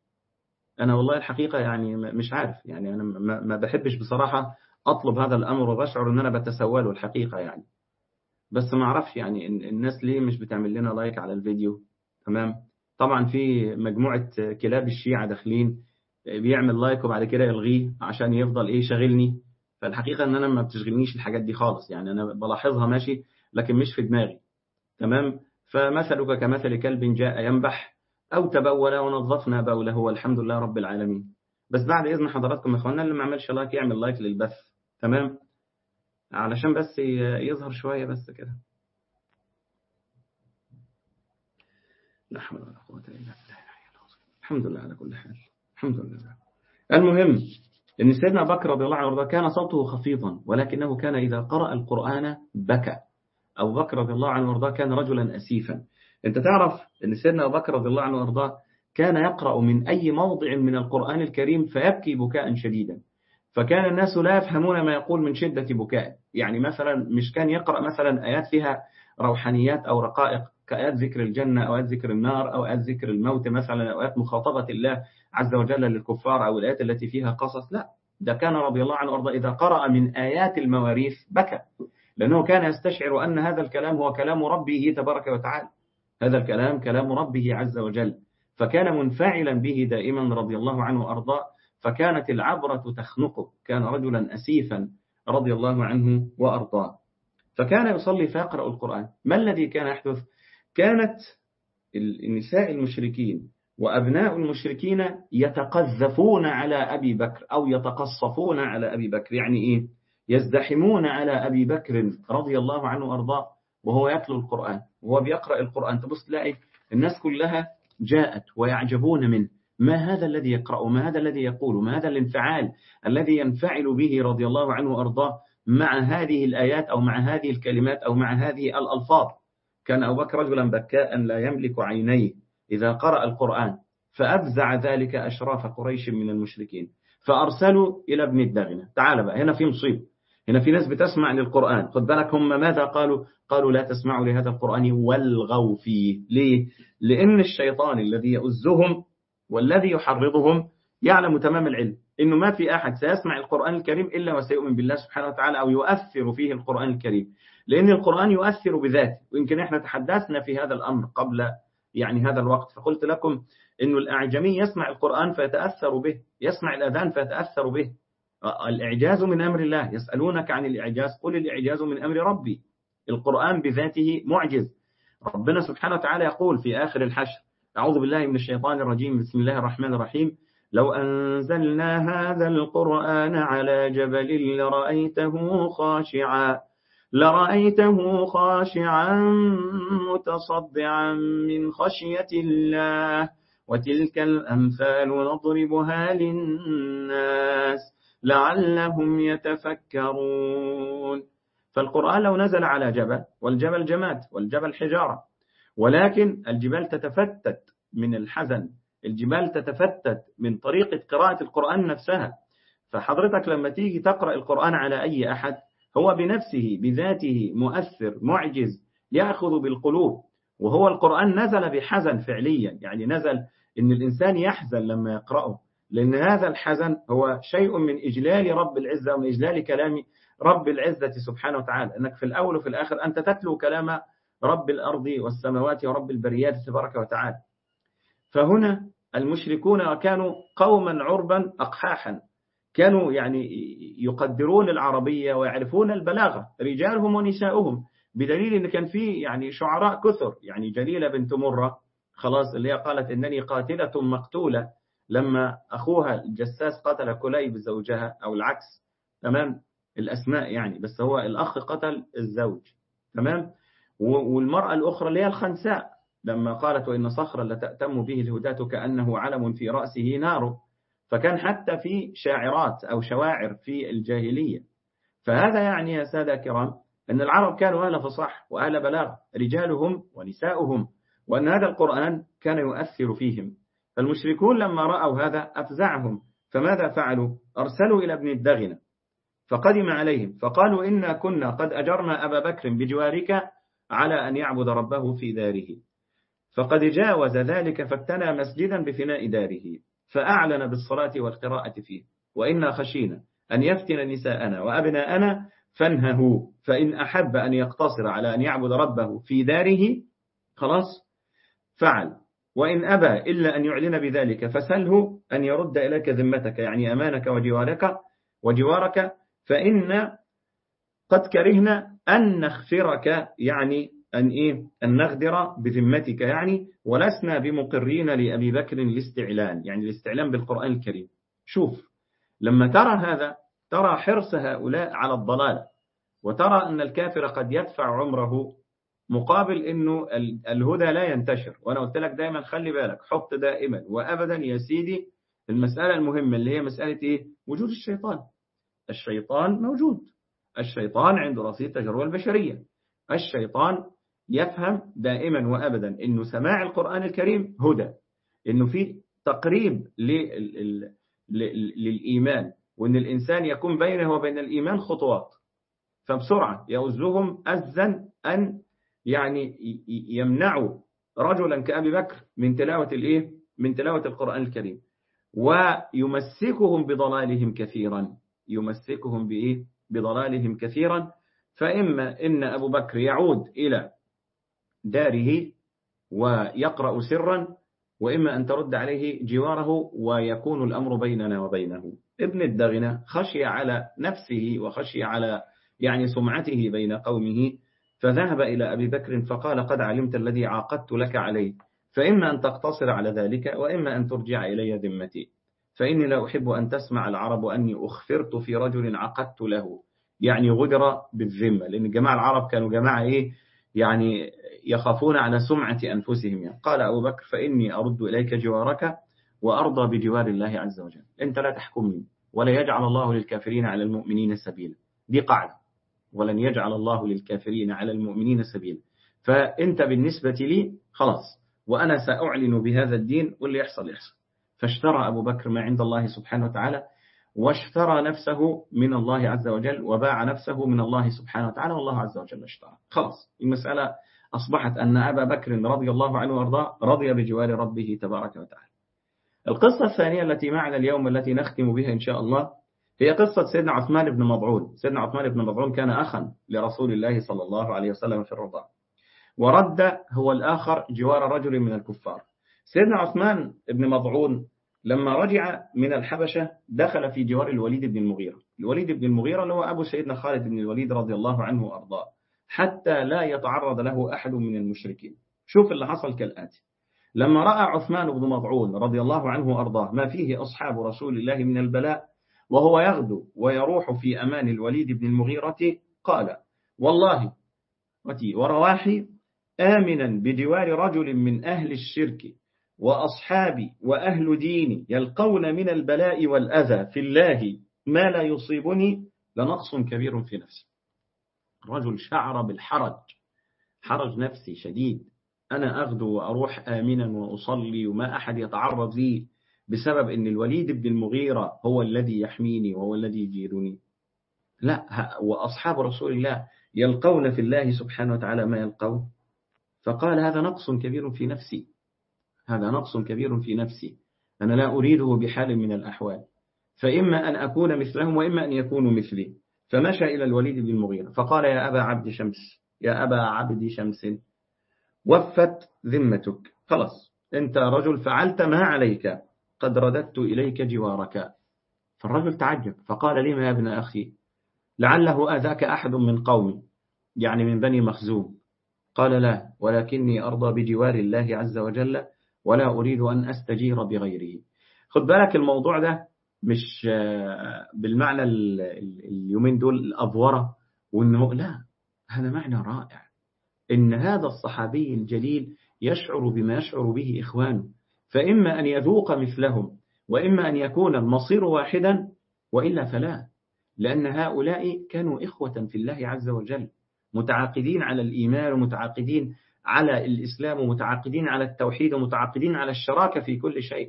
أنا والله الحقيقة يعني مش عارف، يعني أنا ما بحبش بصراحة أطلب هذا الأمر، وبشعر أن أنا بتسوله الحقيقة يعني، بس ما أعرفش يعني الناس ليه مش بتعمل لنا لايك على الفيديو. تمام، طبعا في مجموعة كلاب الشيعة داخلين بيعمل لايك وبعد كده يلغيه عشان يفضل إيه شاغلني. فالحقيقة أن أنا ما بتشغلنيش الحاجات دي خالص، يعني أنا بلاحظها ماشي لكن مش في دماغي. تمام، فمثلك كمثل كلب جاء ينبح أو تبول ونظفنا بوله والحمد لله رب العالمين. بس بعد إذن حضراتكم يا إخواننا اللي ما عملش لايك يعمل لايك للبث، تمام، علشان بس يظهر شوية بس كده. لا حول ولا قوة إلا بالله. الحمد لله على كل حال، الحمد لله. المهم إن سيدنا بكر رضي الله عنه كان صوته خفيضا، ولكنه كان إذا قرأ القرآن بكى. أبو بكر رضي الله عنه وارضاه كان رجلا أسيفا. أنت تعرف أن سيدنا أبو بكر رضي الله عنه وارضاه كان يقرأ من أي موضع من القرآن الكريم فيبكي بكاء شديدا، فكان الناس لا يفهمون ما يقول من شدة بكاء. يعني مثلا مش كان يقرأ مثلا آيات فيها روحانيات أو رقائق كآيات ذكر الجنة أو آيات ذكر النار أو آيات ذكر الموت مثلا أو آيات مخاطبة الله عز وجل للكفار أو الآيات التي فيها قصص، لا، ده كان رضي الله عنه وارضاه إذا قرأ من آيات المواريث بكى، لأنه كان يستشعر أن هذا الكلام هو كلام ربه تبارك وتعالى، هذا الكلام كلام ربه عز وجل، فكان منفعلا به دائما رضي الله عنه وارضاه، فكانت العبرة تخنقه، كان رجلا أسيفا رضي الله عنه وأرضاه. فكان يصلي فيقرأ القرآن. ما الذي كان يحدث؟ كانت النساء المشركين وأبناء المشركين يتقذفون على أبي بكر أو يتقصفون على أبي بكر. يعني إيه؟ يزدحمون على أبي بكر رضي الله عنه وأرضاه وهو يتلو القرآن وهو بيقرأ القرآن. تبص تلاقي الناس كلها جاءت ويعجبون منه، ما هذا الذي يقرأ، ما هذا الذي يقول، ما هذا الانفعال الذي ينفعل به رضي الله عنه وأرضاه مع هذه الآيات أو مع هذه الكلمات أو مع هذه الألفاظ. كان أبو بكر رجلا بكاء لا يملك عينيه إذا قرأ القرآن، فأفزع ذلك أشراف قريش من المشركين، فأرسلوا إلى ابن الدغنة. تعال بقى، هنا في مصيبة، هنا في ناس بتسمع للقرآن، خد بالك هم ماذا قالوا؟ قالوا لا تسمعوا لهذا القرآن والغوا فيه. ليه؟ لأن الشيطان الذي يؤزهم والذي يحرضهم يعلم تمام العلم إنه ما في أحد سيسمع القرآن الكريم إلا وسيؤمن بالله سبحانه وتعالى أو يؤثر فيه القرآن الكريم، لأن القرآن يؤثر بذاته. ويمكن إحنا تحدثنا في هذا الأمر قبل يعني هذا الوقت، فقلت لكم إنه الأعجمي يسمع القرآن فيتأثر به، يسمع الأذان فيتأثر به. الإعجاز من أمر الله، يسألونك عن الإعجاز قل الإعجاز من أمر ربي. القرآن بذاته معجز. ربنا سبحانه وتعالى يقول في آخر الحشر: أعوذ بالله من الشيطان الرجيم، بسم الله الرحمن الرحيم: لو أنزلنا هذا القرآن على جبل لرأيته خاشعا لرأيته خاشعا متصدعا من خشية الله وتلك الأمثال نضربها للناس لعلهم يتفكرون. فالقرآن لو نزل على جبل، والجبل جماد والجبل حجارة، ولكن الجبال تتفتت من الحزن، الجبال تتفتت من طريقة قراءة القرآن نفسها. فحضرتك لما تيجي تقرأ القرآن على أي أحد، هو بنفسه بذاته مؤثر معجز يأخذ بالقلوب، وهو القرآن نزل بحزن فعليا، يعني نزل إن الإنسان يحزن لما يقرأه، لأن هذا الحزن هو شيء من إجلال رب العزة ومن إجلال كلام رب العزة سبحانه وتعالى، أنك في الأول وفي الآخر أنت تتلو كلام رب الأرض والسماوات ورب البريات تبارك وتعالى. فهنا المشركون كانوا قوما عربا أقحاحا، كانوا يعني يقدرون العربية ويعرفون البلاغة، رجالهم ونساؤهم، بدليل أن كان في يعني شعراء كثر. يعني جليلة بنت مرة خلاص اللي هي قالت إنني قاتلة مقتولة لما أخوها الجساس قتل كليب زوجها، أو العكس، تمام، الأسماء يعني، بس هو الأخ قتل الزوج، تمام. والمرأة الأخرى اللي هي الخنساء لما قالت وإن صخرا لتأتم به الهداة كأنه علم في رأسه نار. فكان حتى في شاعرات أو شواعر في الجاهلية. فهذا يعني يا سادة كرام أن العرب كانوا أهل فصاح وأهل بلاغ، رجالهم ونساؤهم، وأن هذا القرآن كان يؤثر فيهم. فالمشركون لما رأوا هذا أفزعهم، فماذا فعلوا؟ أرسلوا إلى ابن الدغنة فقدم عليهم فقالوا إنا كنا قد أجرنا أبا بكر بجوارك على أن يعبد ربه في داره، فقد جاوز ذلك فاكتنى مسجدا بفناء داره فأعلن بالصلاة والقراءة فيه، وإنا خشينا أن يفتن نساءنا وأبناءنا فانهه، فإن أحب أن يقتصر على أن يعبد ربه في داره خلاص فعل، وإن أبى إلا أن يعلن بذلك فسله أن يرد إليك ذمتك، يعني أمانك وجوارك وجوارك، فإن قد كرهنا أن نغفرك، يعني أن إيه أن نغدر بذمتك، يعني ولسنا بمقرين لأبي بكر الاستعلان، يعني الاستعلان بالقرآن الكريم. شوف لما ترى هذا ترى حرص هؤلاء على الضلال، وترى أن الكافر قد يدفع عمره مقابل أنه الهدى لا ينتشر. وأنا قلت لك دائما خلي بالك، حط دائما وأبدا يا سيدي المسألة المهمة اللي هي مسألة إيه؟ وجود الشيطان. الشيطان موجود، الشيطان عند رصيد التجربة البشرية، الشيطان يفهم دائما وأبدا أنه سماع القرآن الكريم هدى، إنه في تقريب للإيمان، وإن الإنسان يكون بينه وبين الإيمان خطوات، فبسرعة يؤزهم أزا أن يعني يمنعوا رجلا كأبي بكر من تلاوة الإيه؟ من تلاوة القرآن الكريم، ويمسكهم بضلالهم كثيرا، يمسكهم بإيه؟ بضلالهم كثيرا. فإما إن أبو بكر يعود إلى داره ويقرأ سرا، وإما أن ترد عليه جواره ويكون الأمر بيننا وبينه. ابن الدغنة خشي على نفسه وخشي على يعني سمعته بين قومه، فذهب إلى أبي بكر فقال: قد علمت الذي عاقدت لك عليه، فإما أن تقتصر على ذلك وإما أن ترجع إلي ذمتي، فإني لا أحب أن تسمع العرب أني أخفرت في رجل عقدت له، يعني غدر بالذمة، لأن جماعة العرب كانوا جماعة إيه يعني يخافون على سمعة أنفسهم يعني. قال أبو بكر: فإني أرد إليك جوارك وأرضى بجوار الله عز وجل، أنت لا تحكمني، ولا يجعل الله للكافرين على المؤمنين سبيلا، دي قاعدة، ولن يجعل الله للكافرين على المؤمنين سبيلا، فأنت بالنسبة لي خلاص، وأنا سأعلن بهذا الدين واللي يحصل يحصل. فاشترى أبو بكر ما عند الله سبحانه وتعالى، واشترى نفسه من الله عز وجل، وباع نفسه من الله سبحانه وتعالى، والله عز وجل اشترى. خلاص المسألة أصبحت أن أبا بكر رضي الله عنه وارضاه رضي بجوار ربه تبارك وتعالى. القصة الثانية التي معنا اليوم التي نختم بها إن شاء الله هي قصة سيدنا عثمان بن مظعون. سيدنا عثمان بن مظعون كان أخا لرسول الله صلى الله عليه وسلم في الرضاعة، ورد هو الآخر جوار رجل من الكفار. سيدنا عثمان بن مظعون لما رجع من الحبشة دخل في جوار الوليد بن المغيرة. الوليد بن المغيرة اللي هو أبو سيدنا خالد بن الوليد رضي الله عنه وأرضاه، حتى لا يتعرض له أحد من المشركين. شوف اللي حصل كالآتي: لما رأى عثمان بن مظعون رضي الله عنه وأرضاه ما فيه أصحاب رسول الله من البلاء، وهو يغدو ويروح في أمان الوليد بن المغيرة، قال: والله ورواحي آمنا بجوار رجل من أهل الشرك وأصحابي وأهل ديني يلقون من البلاء والأذى في الله ما لا يصيبني لنقص كبير في نفسي. الرجل شعر بالحرج، حرج نفسي شديد، أنا أغدو وأروح آمنا وأصلي وما أحد يتعرض لي بسبب أن الوليد بن المغيرة هو الذي يحميني وهو الذي يجيرني. لا، وأصحاب رسول الله يلقون في الله سبحانه وتعالى ما يلقون. فقال: هذا نقص كبير في نفسي، هذا نقص كبير في نفسي، أنا لا أريده بحال من الأحوال، فإما أن أكون مثلهم وإما أن يكونوا مثلي. فمشى إلى الوليد بن المغيرة فقال: يا أبا عبد شمس، يا أبا عبد شمس، وفت ذمتك، خلاص أنت رجل فعلت ما عليك، قد رددت إليك جوارك. فالرجل تعجب فقال: لما يا ابن أخي؟ لعله آذاك أحد من قومي، يعني من بني مخزوم. قال: لا، ولكني أرضى بجوار الله عز وجل ولا أريد أن أستجير بغيره. خد بالك الموضوع ده مش بالمعنى اليومين دول الأبورة، وإنه لا، هذا معنى رائع، إن هذا الصحابي الجليل يشعر بما يشعر به إخوانه، فإما أن يذوق مثلهم وإما أن يكون المصير واحدا، وإلا فلا، لأن هؤلاء كانوا إخوة في الله عز وجل، متعاقدين على الإيمان ومتعاقدين على الإسلام ومتعاقدين على التوحيد ومتعاقدين على الشراكة في كل شيء.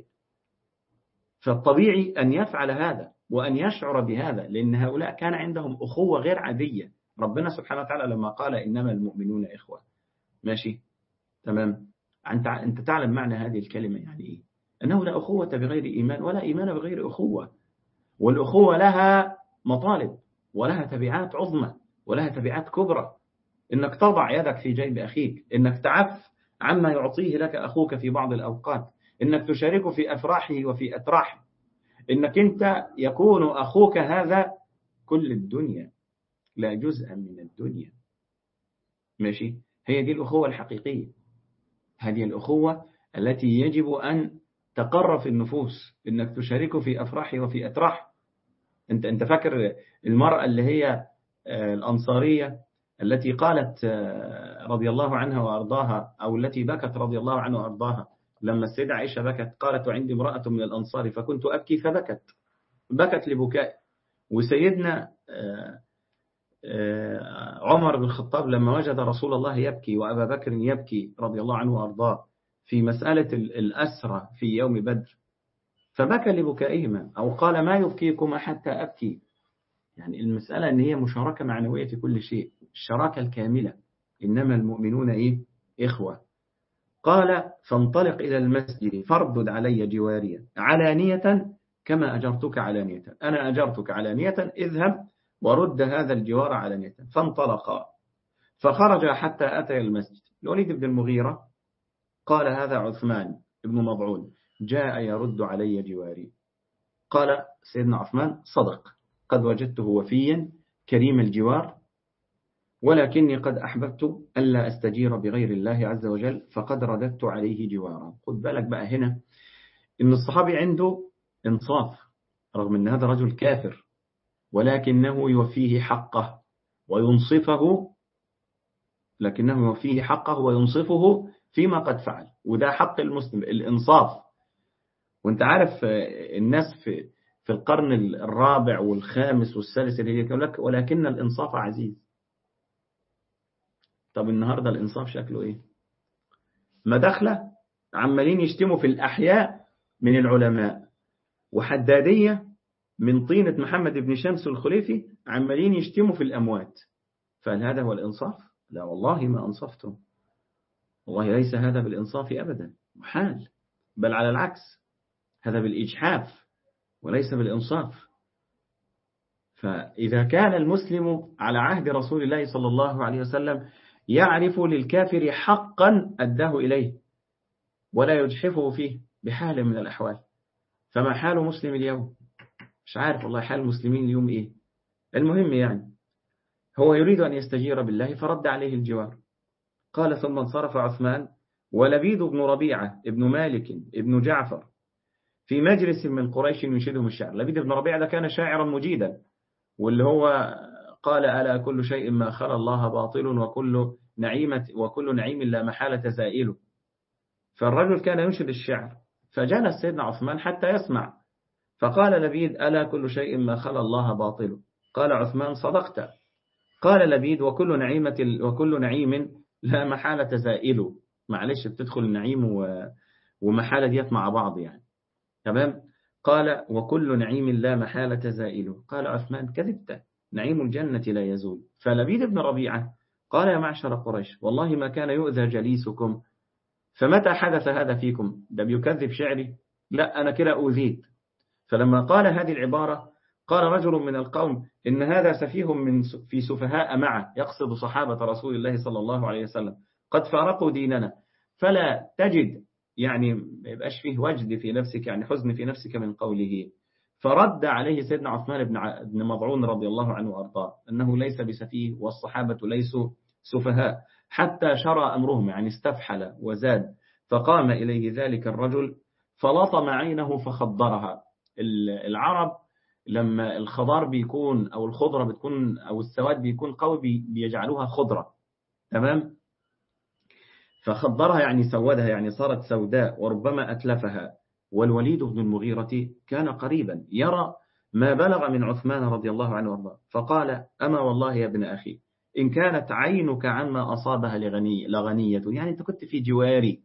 فالطبيعي أن يفعل هذا وأن يشعر بهذا، لأن هؤلاء كان عندهم أخوة غير عادية. ربنا سبحانه وتعالى لما قال: إنما المؤمنون إخوة، ماشي تمام، أنت أنت تعلم معنى هذه الكلمة يعني إيه؟ أنه لا أخوة بغير إيمان ولا إيمان بغير أخوة، والأخوة لها مطالب ولها تبعات عظمى ولها تبعات كبرى. إنك تضع يدك في جيب أخيك، إنك تعف عما يعطيه لك أخوك في بعض الأوقات، إنك تشاركه في أفراحه وفي أتراحه، إنك أنت يكون أخوك هذا كل الدنيا لا جزءا من الدنيا، ماشي؟ هي دي الأخوة الحقيقية، هذه الأخوة التي يجب أن تقر في النفوس، إنك تشاركه في أفراحه وفي أتراحه. أنت أنت فاكر المرأة اللي هي الأنصارية التي قالت رضي الله عنها وأرضاها، أو التي بكت رضي الله عنها وأرضاها لما السيدة عائشة بكت، قالت: وعندي امرأة من الأنصار فكنت أبكي فبكت، بكت لبكاء. وسيدنا عمر بن الخطاب لما وجد رسول الله يبكي وأبا بكر يبكي رضي الله عنه وأرضاه، في مسألة الأسرى في يوم بدر، فبكى لبكائهما أو قال ما يبكيكما حتى أبكي. يعني المسألة أن هي مشاركة معنوية في كل شيء، الشراكة الكاملة، إنما المؤمنون إيه؟ إخوة. قال فانطلق إلى المسجد فاردد علي جواريا علانية كما أجرتك علانية، أنا أجرتك علانية، اذهب ورد هذا الجوار علانية. فانطلقا فخرج حتى أتى المسجد. الوليد بن المغيرة قال هذا عثمان بن مضعون جاء يرد علي جواري. قال سيدنا عثمان صدق، قد وجدته وفيا كريم الجوار، ولكني قد أحببت ألا أستجير بغير الله عز وجل فقد رددت عليه جوارا. خد بالك بقى هنا إن الصحابي عنده إنصاف، رغم أن هذا رجل كافر، ولكنه يوفيه حقه وينصفه، لكنه يوفيه حقه وينصفه فيما قد فعل، وده حق المسلم الإنصاف. وانت عارف الناس في في القرن الرابع والخامس والسادس اللي يقول لك ولكن الإنصاف عزيز. طب النهاردة الإنصاف شكله إيه؟ مداخلة عمالين يشتموا في الأحياء من العلماء، وحدادية من طينة محمد بن شمس الخليفي عمالين يشتموا في الأموات. فهل هذا هو الإنصاف؟ لا والله ما أنصفتم، والله ليس هذا بالإنصاف أبدا، محال، بل على العكس هذا بالإجحاف وليس بالإنصاف. فإذا كان المسلم على عهد رسول الله صلى الله عليه وسلم يعرف للكافر حقا أداه إليه ولا يجحفه فيه بحال من الأحوال، فما حال مسلم اليوم؟ مش عارف والله حال المسلمين اليوم إيه. المهم يعني هو يريد أن يستجير بالله فرد عليه الجوار. قال ثم انصرف عثمان ولبيد بن ربيعة ابن مالك ابن جعفر في مجلس من قريش ينشدهم الشعر. لبيد بن ربيعة ده كان شاعرا مجيدا، واللي هو قال ألا كل شيء ما خلا الله باطل وكل نعيمة وكل نعيم لا محالة زائله. فالرجل كان ينشد الشعر، فجلس سيدنا عثمان حتى يسمع، فقال لبيد ألا كل شيء ما خلا الله باطل. قال عثمان صدقت. قال لبيد وكل نعيمة وكل نعيم لا محالة زائله. معلش بتدخل النعيم ومحالة ديت مع بعض يعني، تمام. قال وكل نعيم لا محالة زائله. قال عثمان كذبت، نعيم الجنة لا يزول. فلبيد بن ربيعة قال يا معشر قريش والله ما كان يؤذى جليسكم، فمتى حدث هذا فيكم؟ ده بيكذب شعري؟ لا أنا كده أوذيت. فلما قال هذه العبارة قال رجل من القوم إن هذا سفيه من في سفهاء معه، يقصد صحابة رسول الله صلى الله عليه وسلم، قد فارقوا ديننا، فلا تجد يعني ما يبقاش فيه وجد في نفسك، يعني حزن في نفسك من قوله. فرد عليه سيدنا عثمان بن مضعون رضي الله عنه وأرضاه أنه ليس بسفيه والصحابة ليسوا سفهاء، حتى شرى أمرهم يعني استفحل وزاد. فقام إليه ذلك الرجل فلطم عينه فخضرها. العرب لما الخضار بيكون أو الخضرة بتكون أو السواد بيكون قوي بيجعلوها خضرة، تمام. فخضرها يعني سودها، يعني صارت سوداء وربما أتلفها. والوليد بن المغيرة كان قريبا يرى ما بلغ من عثمان رضي الله عنه وارضاه، فقال أما والله يا ابن أخي إن كانت عينك عما أصابها لغني لغنية، يعني أنت كنت في جواري،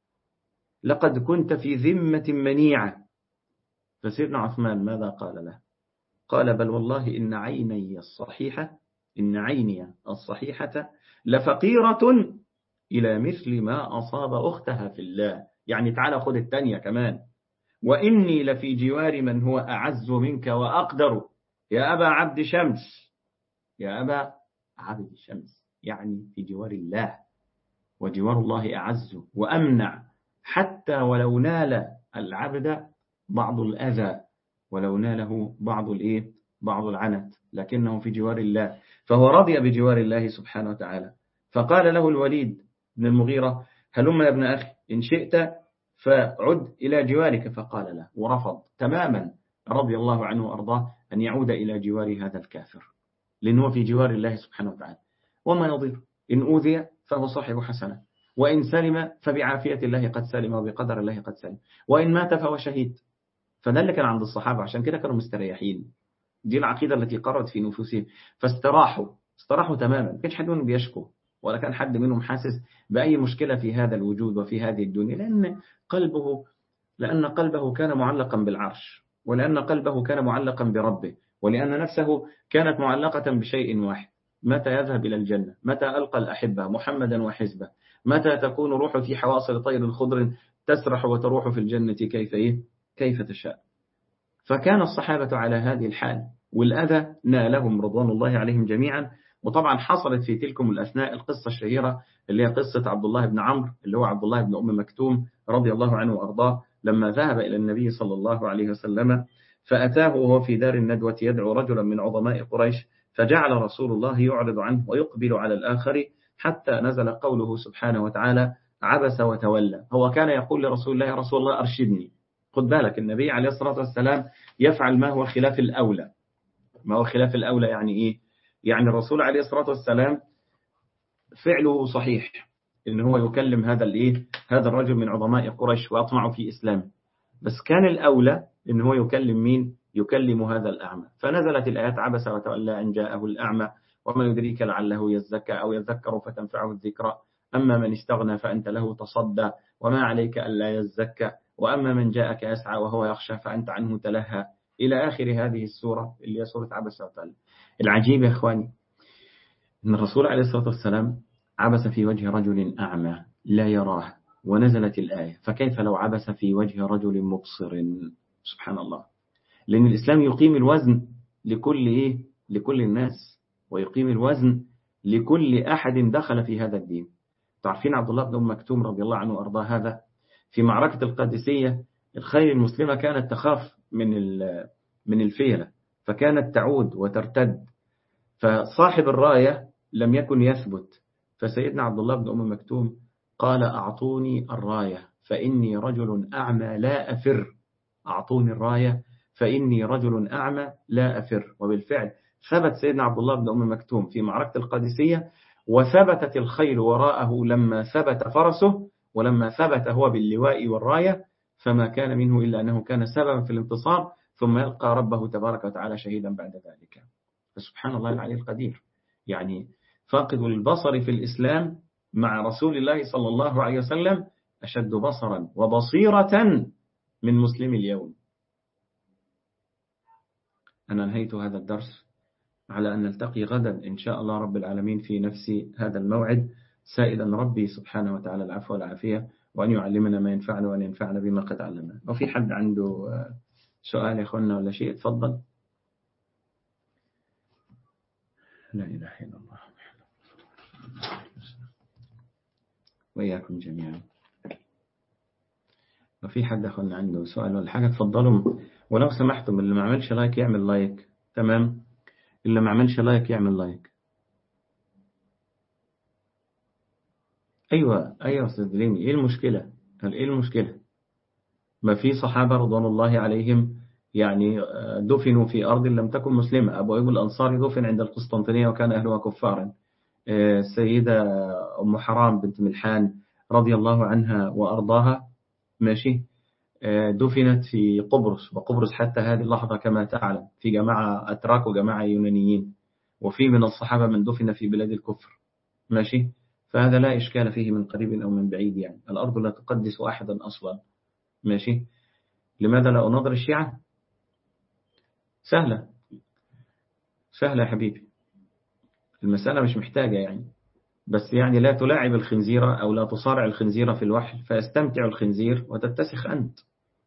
لقد كنت في ذمة منيعة. فسيدنا عثمان ماذا قال له؟ قال بل والله إن عيني الصحيحة إن عيني الصحيحة لفقيرة إلى مثل ما أصاب أختها في الله، يعني تعالى خذ الثانية كمان. وإني لفي جوار من هو أعز منك وأقدر يا أبا عبد شمس، يا أبا عبد شمس، يعني في جوار الله، وجوار الله أعز وأمنع، حتى ولو نال العبد بعض الأذى، ولو ناله بعض الإيه بعض العنت، لكنه في جوار الله، فهو رضي بجوار الله سبحانه وتعالى. فقال له الوليد بن المغيرة هلم يا ابن أخي إن شئت فعد إلى جوارك، فقال له ورفض تماما رضي الله عنه وأرضاه أن يعود إلى جوار هذا الكافر، لأنه في جوار الله سبحانه وتعالى. وما يضير إن أوذي فهو صاحب حسنة، وإن سلم فبعافية الله قد سلم وبقدر الله قد سلم، وإن مات فهو شهيد. فده اللي كان عند الصحابة، عشان كده كانوا مستريحين، دي العقيدة التي قرت في نفوسهم، فاستراحوا استراحوا تماما، ما كانش حد منهم بيشكو. ولا كان حد منهم حاسس بأي مشكلة في هذا الوجود وفي هذه الدنيا، لأن قلبه لأن قلبه كان معلقا بالعرش، ولأن قلبه كان معلقا بربه، ولأن نفسه كانت معلقة بشيء واحد: متى يذهب إلى الجنة، متى ألقى الأحبة محمدا وحزبه، متى تكون روح في حواصل طير خضر تسرح وتروح في الجنة كيف إيه؟ كيف تشاء. فكان الصحابة على هذه الحال، والأذى نالهم رضوان الله عليهم جميعا. وطبعا حصلت في تلكم الأثناء القصة الشهيرة اللي هي قصة عبد الله بن عمرو، اللي هو عبد الله بن أم مكتوم رضي الله عنه وأرضاه، لما ذهب إلى النبي صلى الله عليه وسلم فأتاه وهو في دار الندوة يدعو رجلا من عظماء قريش، فجعل رسول الله يعرض عنه ويقبل على الآخر حتى نزل قوله سبحانه وتعالى: عبس وتولى. هو كان يقول لرسول الله: يا رسول الله أرشدني. خد بالك، النبي عليه الصلاة والسلام يفعل ما هو خلاف الأولى. ما هو خلاف الأولى يعني إيه؟ يعني الرسول عليه الصلاة والسلام فعله صحيح، إن هو يكلم هذا الإيه؟ هذا الرجل من عظماء قريش وأطمع في إسلام، بس كان الأولى إن هو يكلم مين؟ يكلم هذا الأعمى. فنزلت الآيات: عبس وتولى أن جاءه الأعمى وما يدريك لعله يزكى أو يذكر فتنفعه الذكرى، أما من استغنى فأنت له تصدى وما عليك ألا يزكى، وأما من جاءك يسعى وهو يخشى فأنت عنه تلهى، إلى آخر هذه السورة اللي هي سورة عبس وتولى. العجيب يا إخواني إن الرسول عليه الصلاة والسلام عبس في وجه رجل أعمى لا يراه، ونزلت الآية: فكيف لو عبس في وجه رجل مبصر؟ سبحان الله. لأن الإسلام يقيم الوزن لكل إيه؟ لكل الناس، ويقيم الوزن لكل أحد دخل في هذا الدين. تعرفين عبد الله بن أم مكتوم رضي الله عنه وأرضاه هذا في معركة القادسية الخيل المسلمة كانت تخاف من من الفيلة، فكانت تعود وترتد، فصاحب الراية لم يكن يثبت، فسيدنا عبد الله بن أم مكتوم قال: أعطوني الراية فإني رجل أعمى لا أفر. أعطوني الراية فإني رجل أعمى لا أفر. وبالفعل ثبت سيدنا عبد الله بن أم مكتوم في معركة القادسية، وثبتت الخيل وراءه لما ثبت فرسه، ولما ثبت هو باللواء والراية، فما كان منه إلا أنه كان سببا في الانتصار، ثم يلقى ربه تبارك وتعالى شهيدا بعد ذلك. فسبحان الله العلي القدير. يعني فاقد البصر في الإسلام مع رسول الله صلى الله عليه وسلم أشد بصرا وبصيرة من مسلم اليوم. أنا نهيت هذا الدرس على أن نلتقي غدا إن شاء الله رب العالمين في نفس هذا الموعد، سائلا ربي سبحانه وتعالى العفو والعافية، وأن يعلمنا ما ينفعنا وأن ينفعنا بما قد علمنا. وفي حد عنده سؤال يا أخوانا ولا شيء؟ تفضل. لا إله إلا الله وإياكم جميعا. وفي حد أخوانا عنده سؤال ولا حاجة تفضلوا، ولو سمحتم اللي ما عملش لايك يعمل لايك. تمام، اللي ما عملش لايك يعمل لايك. أيوة أيوة أستاذ ريمي، إيه المشكلة؟ هل إيه المشكلة؟ ما في صحابة رضوان الله عليهم يعني دفنوا في أرض لم تكن مسلمة. أبو أيوب الأنصاري دفن عند القسطنطينية وكان أهلها كفارا. السيدة أم حرام بنت ملحان رضي الله عنها وأرضاها ماشي دفنت في قبرص، وقبرص حتى هذه اللحظة كما تعلم في جماعة أتراك وجماعة يونانيين، وفي من الصحابة من دفن في بلاد الكفر ماشي. فهذا لا إشكال فيه من قريب أو من بعيد، يعني الأرض لا تقدس أحدا أصلا ماشي. لماذا لا أناظر الشيعة؟ سهلة سهلة يا حبيبي، المسألة مش محتاجة يعني، بس يعني لا تلاعب الخنزيرة أو لا تصارع الخنزير في الوحل فيستمتع الخنزير وتتسخ أنت.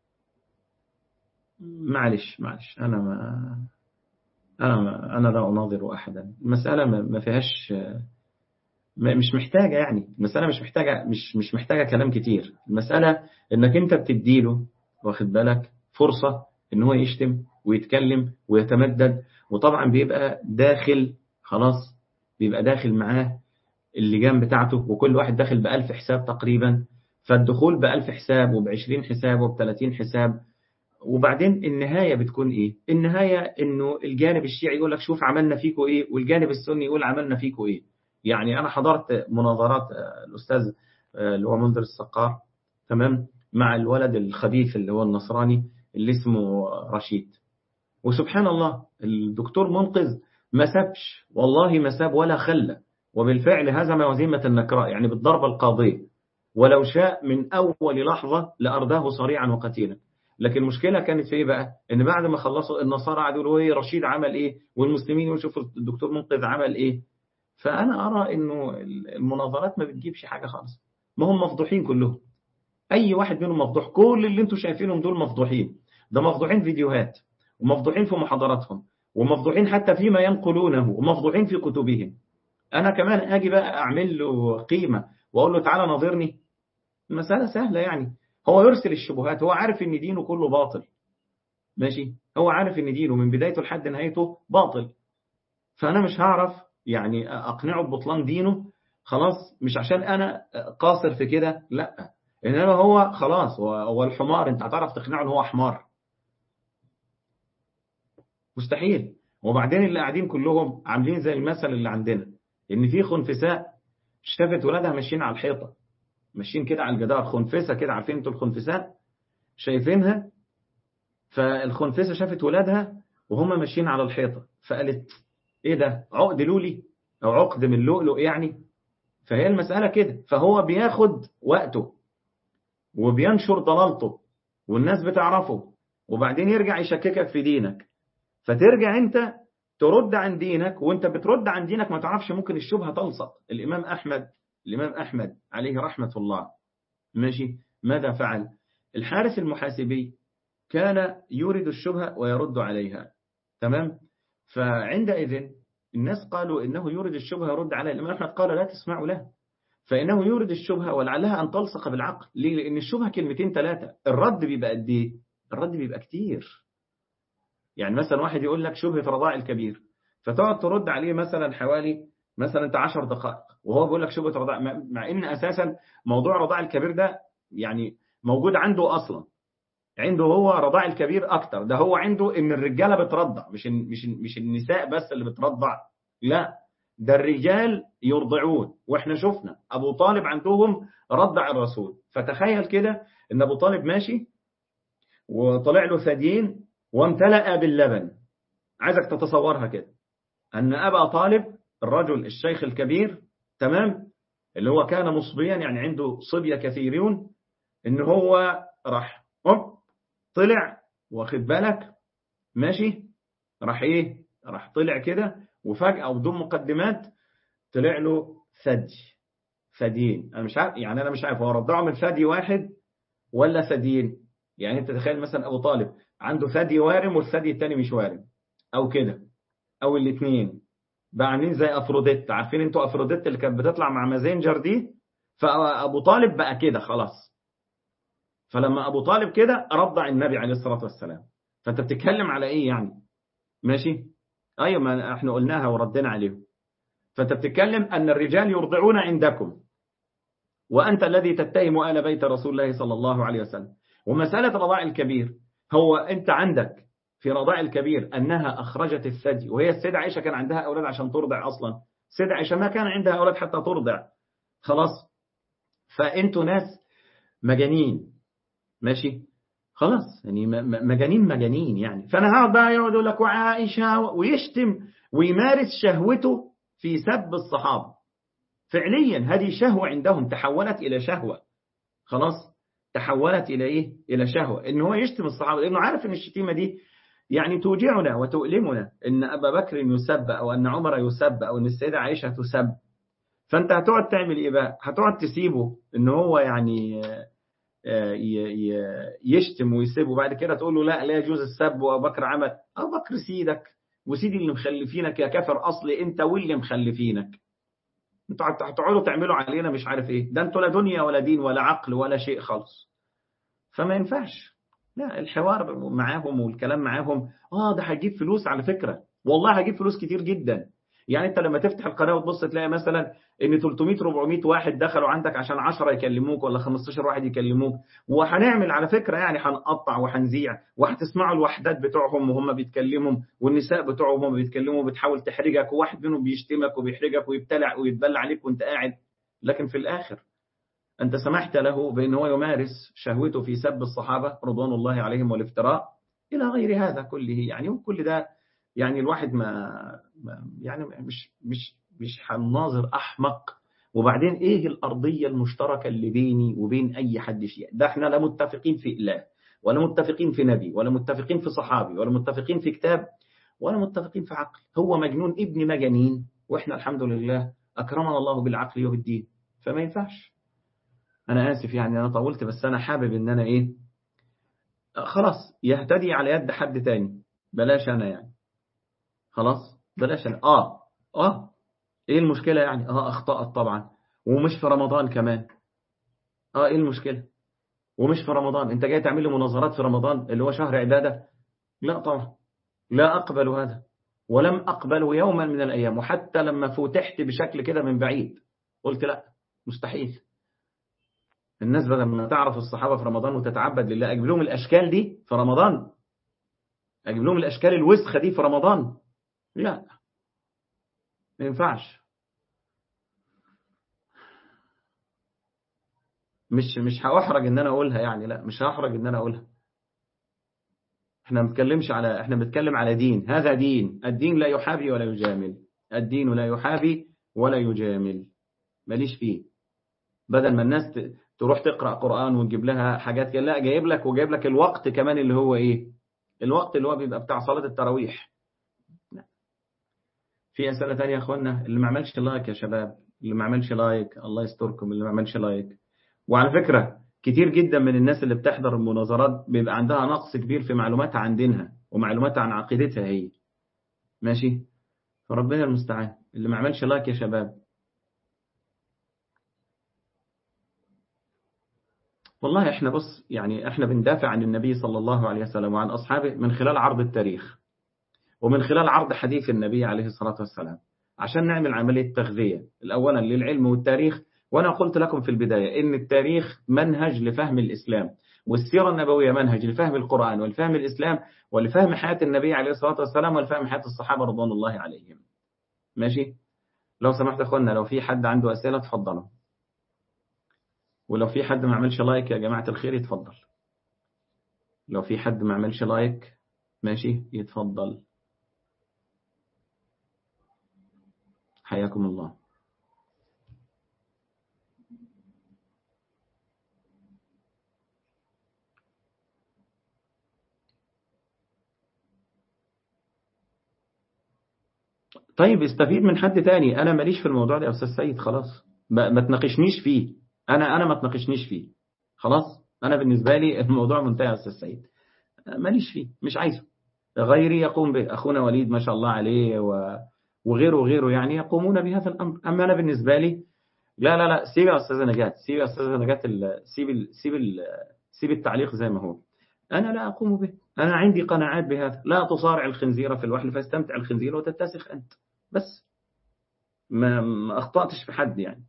معلش معلش أنا ما أنا ما أنا لا أناظر أحدا. المسألة ما فيهاش، مش محتاجة يعني، المسألة مش محتاجة مش مش محتاجة كلام كتير. المسألة إنك أنت بتديله واخد بالك فرصة إن هو يشتم ويتكلم ويتمدد، وطبعا بيبقى داخل خلاص، بيبقى داخل معاه اللجان بتاعته، وكل واحد داخل بألف حساب تقريبا. فالدخول بألف حساب وبعشرين حساب وبثلاثين حساب، وبعدين النهاية بتكون إيه؟ النهاية إنه الجانب الشيعي يقول لك شوف عملنا فيكو إيه، والجانب السني يقول عملنا فيكو إيه. يعني أنا حضرت مناظرات الأستاذ اللي هو منذر السقار تمام مع الولد الخبيث اللي هو النصراني اللي اسمه رشيد، وسبحان الله الدكتور منقذ ما سابش، والله ما ساب ولا خلى، وبالفعل هزم وزيمة النكراء، يعني بالضربة القاضية، ولو شاء من أول لحظة لأرداه صريعا وقتيلا. لكن المشكلة كانت في إيه بقى؟ إن بعد ما خلصوا النصارى قعدوا يقولوا إيه رشيد عمل إيه، والمسلمين يشوفوا الدكتور منقذ عمل إيه. فأنا أرى إنه المناظرات ما بتجيبش حاجة خالص، ما هم مفضوحين كلهم، أي واحد منهم مفضوح، كل اللي أنتم شايفينهم دول مفضوحين، ده مفضوحين فيديوهات، ومفضوحين في محاضراتهم، ومفضوحين حتى فيما ينقلونه، ومفضوحين في كتبهم. أنا كمان أجي بقى أعمل له قيمة وأقول له تعالى ناظرني؟ المسألة سهلة يعني. هو يرسل الشبهات، هو عارف إن دينه كله باطل، ماشي، هو عارف إن دينه من بدايته لحد نهايته باطل، فأنا مش هعرف يعني أقنعه ببطلان دينه، خلاص، مش عشان أنا قاصر في كده، لا، إنما هو خلاص، هو الحمار، أنت هتعرف تقنعه إن هو حمار؟ مستحيل. وبعدين اللي قاعدين كلهم عاملين زي المثل اللي عندنا، إن في خنفساء شافت ولادها ماشيين على الحيطة، ماشيين كده على الجدار، خنفسة كده، عارفين انتوا الخنفساء، شايفينها، فالخنفسة شافت ولادها وهم ماشيين على الحيطة، فقالت ايه ده، عقد لولي او عقد من لؤلؤ يعني. فهي المسألة كده، فهو بياخد وقته وبينشر ضلالته والناس بتعرفه، وبعدين يرجع يشككك في دينك، فترجع انت ترد عن دينك، وانت بترد عن دينك ما تعرفش ممكن الشبهة تلصق. الإمام أحمد الإمام أحمد عليه رحمة الله، ماشي، ماذا فعل؟ الحارث المحاسبي كان يورد الشبهة ويرد عليها، تمام. فعندئذ الناس قالوا إنه يورد الشبهة ويرد عليها، الإمام أحمد قال لا تسمعوا له، فإنه يورد الشبهة ولعلها أن تلصق بالعقل. ليه؟ لأن الشبهة كلمتين ثلاثة، الرد بيبقى قد إيه؟ الرد بيبقى كتير. يعني مثلا واحد يقول لك شبهة رضاع الكبير، فتقعد ترد عليه مثلا حوالي مثلا انت عشر دقائق، وهو بيقول لك شبهة رضاع، مع ان اساسا موضوع رضاع الكبير ده يعني موجود عنده اصلا، عنده هو رضاع الكبير اكتر، ده هو عنده ان الرجاله بترضع، مش مش مش النساء بس اللي بترضع، لا، ده الرجال يرضعون، واحنا شفنا ابو طالب عندهم رضع الرسول. فتخيل كده ان ابو طالب ماشي وطلع له ثديين وامتلأ باللبن، عايزك تتصورها كده، أن أبا طالب الرجل الشيخ الكبير، تمام، اللي هو كان مصبيا يعني عنده صبية كثيرون، إن هو راح طلع، واخد بالك، ماشي، راح إيه، راح طلع كده، وفجأة بدون مقدمات طلع له ثدي، ثديين، أنا مش عارف يعني، أنا مش عارف هو رضعه من ثدي واحد ولا ثديين. يعني أنت تخيل مثلا أبو طالب عنده ثدي وارم والثدي التاني مش وارم، أو كده، أو الاثنين بقى عاملين زي أفروديت، عارفين أنتوا أفروديت اللي كانت بتطلع مع مازينجر دي، فأبو طالب بقى كده خلاص. فلما أبو طالب كده رضع النبي عليه الصلاة والسلام، فأنت بتتكلم على إيه يعني؟ ماشي، أيوة، ما إحنا قلناها وردنا عليهم. فأنت بتتكلم أن الرجال يرضعون عندكم، وأنت الذي تتهم آل بيت رسول الله صلى الله عليه وسلم. ومسألة رضاع الكبير، هو أنت عندك في رضاع الكبير أنها أخرجت الثدي، وهي السيدة عائشة كان عندها أولاد عشان ترضع أصلا، السيدة عائشة ما كان عندها أولاد حتى ترضع، خلاص. فأنتوا ناس مجانين، ماشي، خلاص، يعني مجانين مجانين يعني. فأنا هقعد بقى يقعد يقول لك وعائشة ويشتم ويمارس شهوته في سب الصحابة. فعليا هذه شهوة عندهم تحولت إلى شهوة، خلاص، تحولت إلى إيه؟ إلى شهوة، إن هو يشتم الصحابة، لأنه عارف إن الشتيمة دي يعني توجعنا وتؤلمنا، إن أبا بكر يسب، أو أن عمر يسب، أو أن السيدة عائشة تسب. فأنت هتقعد تعمل إيه بقى؟ هتقعد تسيبه إن هو يعني يشتم ويسيبه، بعد كده تقول له لا لا يجوز السب، وأبو بكر عمل، أبو بكر سيدك وسيدي اللي مخلفينك يا كافر أصلي أنت واللي مخلفينك، انتوا هتقعدوا تعملوا علينا مش عارف ايه، ده انتوا لا دنيا ولا دين ولا عقل ولا شيء خالص. فما ينفعش، لا، الحوار معاهم والكلام معاهم اه ده هيجيب فلوس على فكرة، والله هيجيب فلوس كتير جدا. يعني انت لما تفتح القناة وتبص تلاقي مثلا ان ثلاثمائة أربعمائة واحد دخلوا عندك عشان عشرة يكلموك ولا خمستاشر واحد يكلموك، وهنعمل على فكرة يعني هنقطع وهنذيع، وهتسمعوا الوحدات بتوعهم وهم بيتكلموا، والنساء بتوعهم وهم بيتكلموا، بتحاول تحرجك، وواحد منهم بيشتمك وبيحرجك ويبتلع ويتبلع عليك وانت قاعد. لكن في الآخر أنت سمحت له بأن هو يمارس شهوته في سب الصحابة رضوان الله عليهم والافتراء إلى غير هذا كله، يعني وكل ده يعني الواحد ما, ما يعني مش مش مش هنناظر أحمق. وبعدين إيه الأرضية المشتركة اللي بيني وبين أي حد شيء؟ ده إحنا لا متفقين في إله، ولا متفقين في نبي، ولا متفقين في صحابي، ولا متفقين في كتاب، ولا متفقين في عقل. هو مجنون ابن مجانين، وإحنا الحمد لله أكرمنا الله بالعقل وبالدين، فما ينفعش. أنا آسف يعني أنا طولت، بس أنا حابب إن أنا إيه، خلاص يهتدي على يد حد تاني، بلاش أنا يعني، خلاص بلاش أنا. آه آه إيه المشكلة يعني؟ آه أخطأت طبعا، ومش في رمضان كمان. آه إيه المشكلة؟ ومش في رمضان. أنت جاي تعمل لي مناظرات في رمضان اللي هو شهر عبادة؟ لا طبعا، لا أقبل هذا، ولم أقبله يوما من الأيام. وحتى لما فتحت بشكل كده من بعيد قلت لا، مستحيل. الناس بدل ما تعرف الصحابة في رمضان وتتعبد لله، أجيب لهم الأشكال دي في رمضان؟ أجيب لهم الأشكال الوسخة دي في رمضان؟ لا، ما ينفعش. مش مش هأحرج إن أنا أقولها يعني، لا مش هأحرج إن أنا أقولها. احنا ما بنتكلمش على، احنا بنتكلم على دين. هذا دين، الدين لا يحابي ولا يجامل. الدين لا يحابي ولا يجامل، ماليش فيه. بدل ما الناس ت- تروح تقرأ قرآن وتجيب لها حاجات كده، لا جايب لك وجايب لك الوقت كمان اللي هو ايه، الوقت اللي هو بيبقى بتاع صلاة التراويح. لا. في أسئلة تانية يا اخوانا. اللي ما عملش لايك يا شباب، اللي ما عملش لايك الله يستركم، اللي ما عملش لايك. وعلى فكرة كتير جدا من الناس اللي بتحضر المناظرات بيبقى عندها نقص كبير في معلوماتها عن دينها ومعلوماتها عن عقيدتها هي، ماشي. فربنا المستعان. اللي ما عملش لايك يا شباب. والله احنا بص يعني احنا بندافع عن النبي صلى الله عليه وسلم وعن أصحابه من خلال عرض التاريخ، ومن خلال عرض حديث النبي عليه الصلاة والسلام، عشان نعمل عملية تغذية الأولا للعلم والتاريخ. وأنا قلت لكم في البداية إن التاريخ منهج لفهم الإسلام، والسيرة النبوية منهج لفهم القرآن ولفهم الإسلام ولفهم حياة النبي عليه الصلاة والسلام ولفهم حياة الصحابة رضوان الله عليهم، ماشي. لو سمحت يا أخوانا، لو في حد عنده أسئلة تفضلوا، ولو في حد ما عملش لايك يا جماعة الخير يتفضل. لو في حد ما عملش لايك ماشي يتفضل، حياكم الله. طيب استفيد من حد تاني، انا ماليش في الموضوع ده يا استاذ سيد، خلاص ما, ما تناقشنيش فيه. انا انا ما تناقشنيش فيه، خلاص. انا بالنسبه لي الموضوع منتهي يا استاذ سيد، ماليش فيه، مش عايزه. غيري يقوم به، اخونا وليد ما شاء الله عليه و... وغيره وغيره يعني يقومون بهذا الامر. اما انا بالنسبه لي لا لا لا، سيب يا استاذه نجاة، سيب يا استاذه نجاة ال... سيب ال... سيب ال... سيب التعليق زي ما هو. انا لا اقوم به، انا عندي قناعات بهذا. لا تصارع الخنزير في الوحل فاستمتع الخنزير وتتسخ انت، بس. ما ما أخطأتش في حد يعني.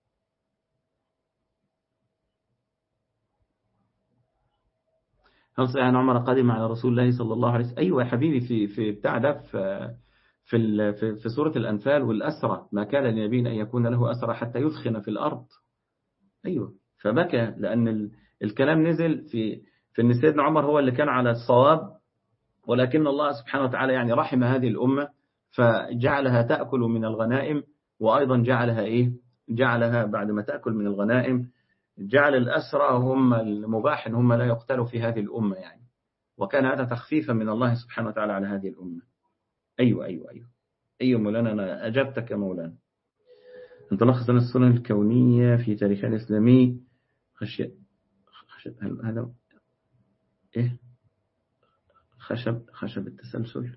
هل صحيح أن عمر قدم على رسول الله صلى الله عليه وسلم؟ أيوة يا حبيبي، في في بتاع ده، في في ال- في في سورة الأنفال. والأسرى ما كان لنبي أن يكون له أسرى حتى يثخن في الأرض. أيوة، فبكى لأن ال- الكلام نزل في في أن سيدنا عمر هو اللي كان على الصواب، ولكن الله سبحانه وتعالى يعني رحم هذه الأمة فجعلها تأكل من الغنائم. وأيضا جعلها إيه، جعلها بعد ما تأكل من الغنائم جعل الأسرى هم المباح أن هم لا يقتلوا في هذه الأمة يعني. وكان هذا تخفيفا من الله سبحانه وتعالى على هذه الأمة. أيوة أيوة أيوة أيوة مولانا، أنا أجبتك يا مولانا. أن تلخص لنا السنن الكونية في تاريخ الإسلامي. خشية خشب هذا إيه، خشب خشب التسلسل.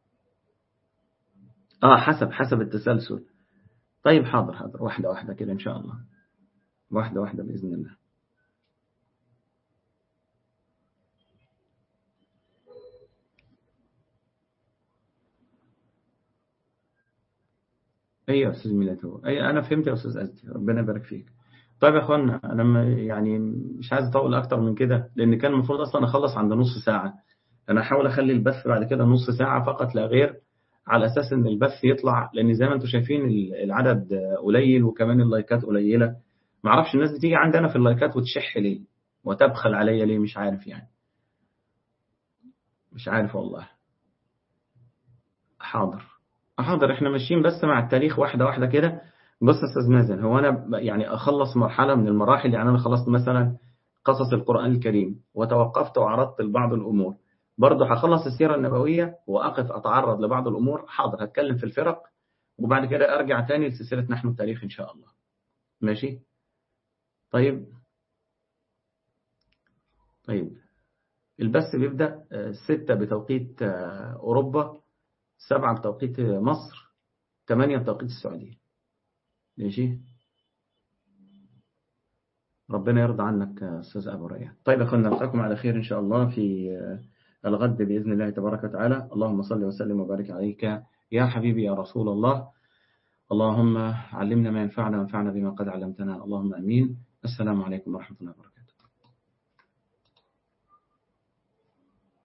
آه حسب حسب التسلسل. طيب حاضر حاضر، واحدة واحدة كده إن شاء الله، واحدة واحدة بإذن الله. أي يا أستاذ ميلاد، هو أي أنا فهمت يا أستاذ أزدي، ربنا يبارك فيك. طيب يا أخوانا أنا م- يعني مش عايز أطول أكتر من كده، لأن كان المفروض أصلا أخلص عند نص ساعة. أنا هحاول أخلي البث بعد كده نص ساعة فقط لا غير، على أساس إن البث يطلع، لأن زي ما أنتم شايفين ال- العدد قليل وكمان اللايكات قليلة. معرفش الناس بتيجي عندنا في اللايكات وتشح ليه وتبخل عليا ليه، مش عارف يعني، مش عارف والله. حاضر حاضر، احنا ماشيين بس مع التاريخ واحدة واحدة كده. بص يا أستاذ مازن، هو أنا ب- يعني أخلص مرحلة من المراحل، يعني أنا خلصت مثلا قصص القرآن الكريم وتوقفت وعرضت لبعض الأمور، برضه هخلص السيرة النبوية وأقف أتعرض لبعض الأمور. حاضر، هتكلم في الفرق وبعد كده أرجع تاني لسلسلة نحن التاريخ إن شاء الله. ماشي. طيب. طيب. البث بيبدأ آه، ستة بتوقيت آه، أوروبا، سبعة بتوقيت آه، مصر، ثمانية بتوقيت السعودية. ماشي. ربنا يرضى عنك يا أستاذ أبو ريان. طيب يا أخوانا، نلقاكم على خير إن شاء الله في آه، الغد بإذن الله تبارك وتعالى. اللهم صل وسلم وبارك عليك يا حبيبي يا رسول الله. اللهم علمنا ما ينفعنا وانفعنا بما قد علمتنا، اللهم أمين. السلام عليكم ورحمة الله وبركاته.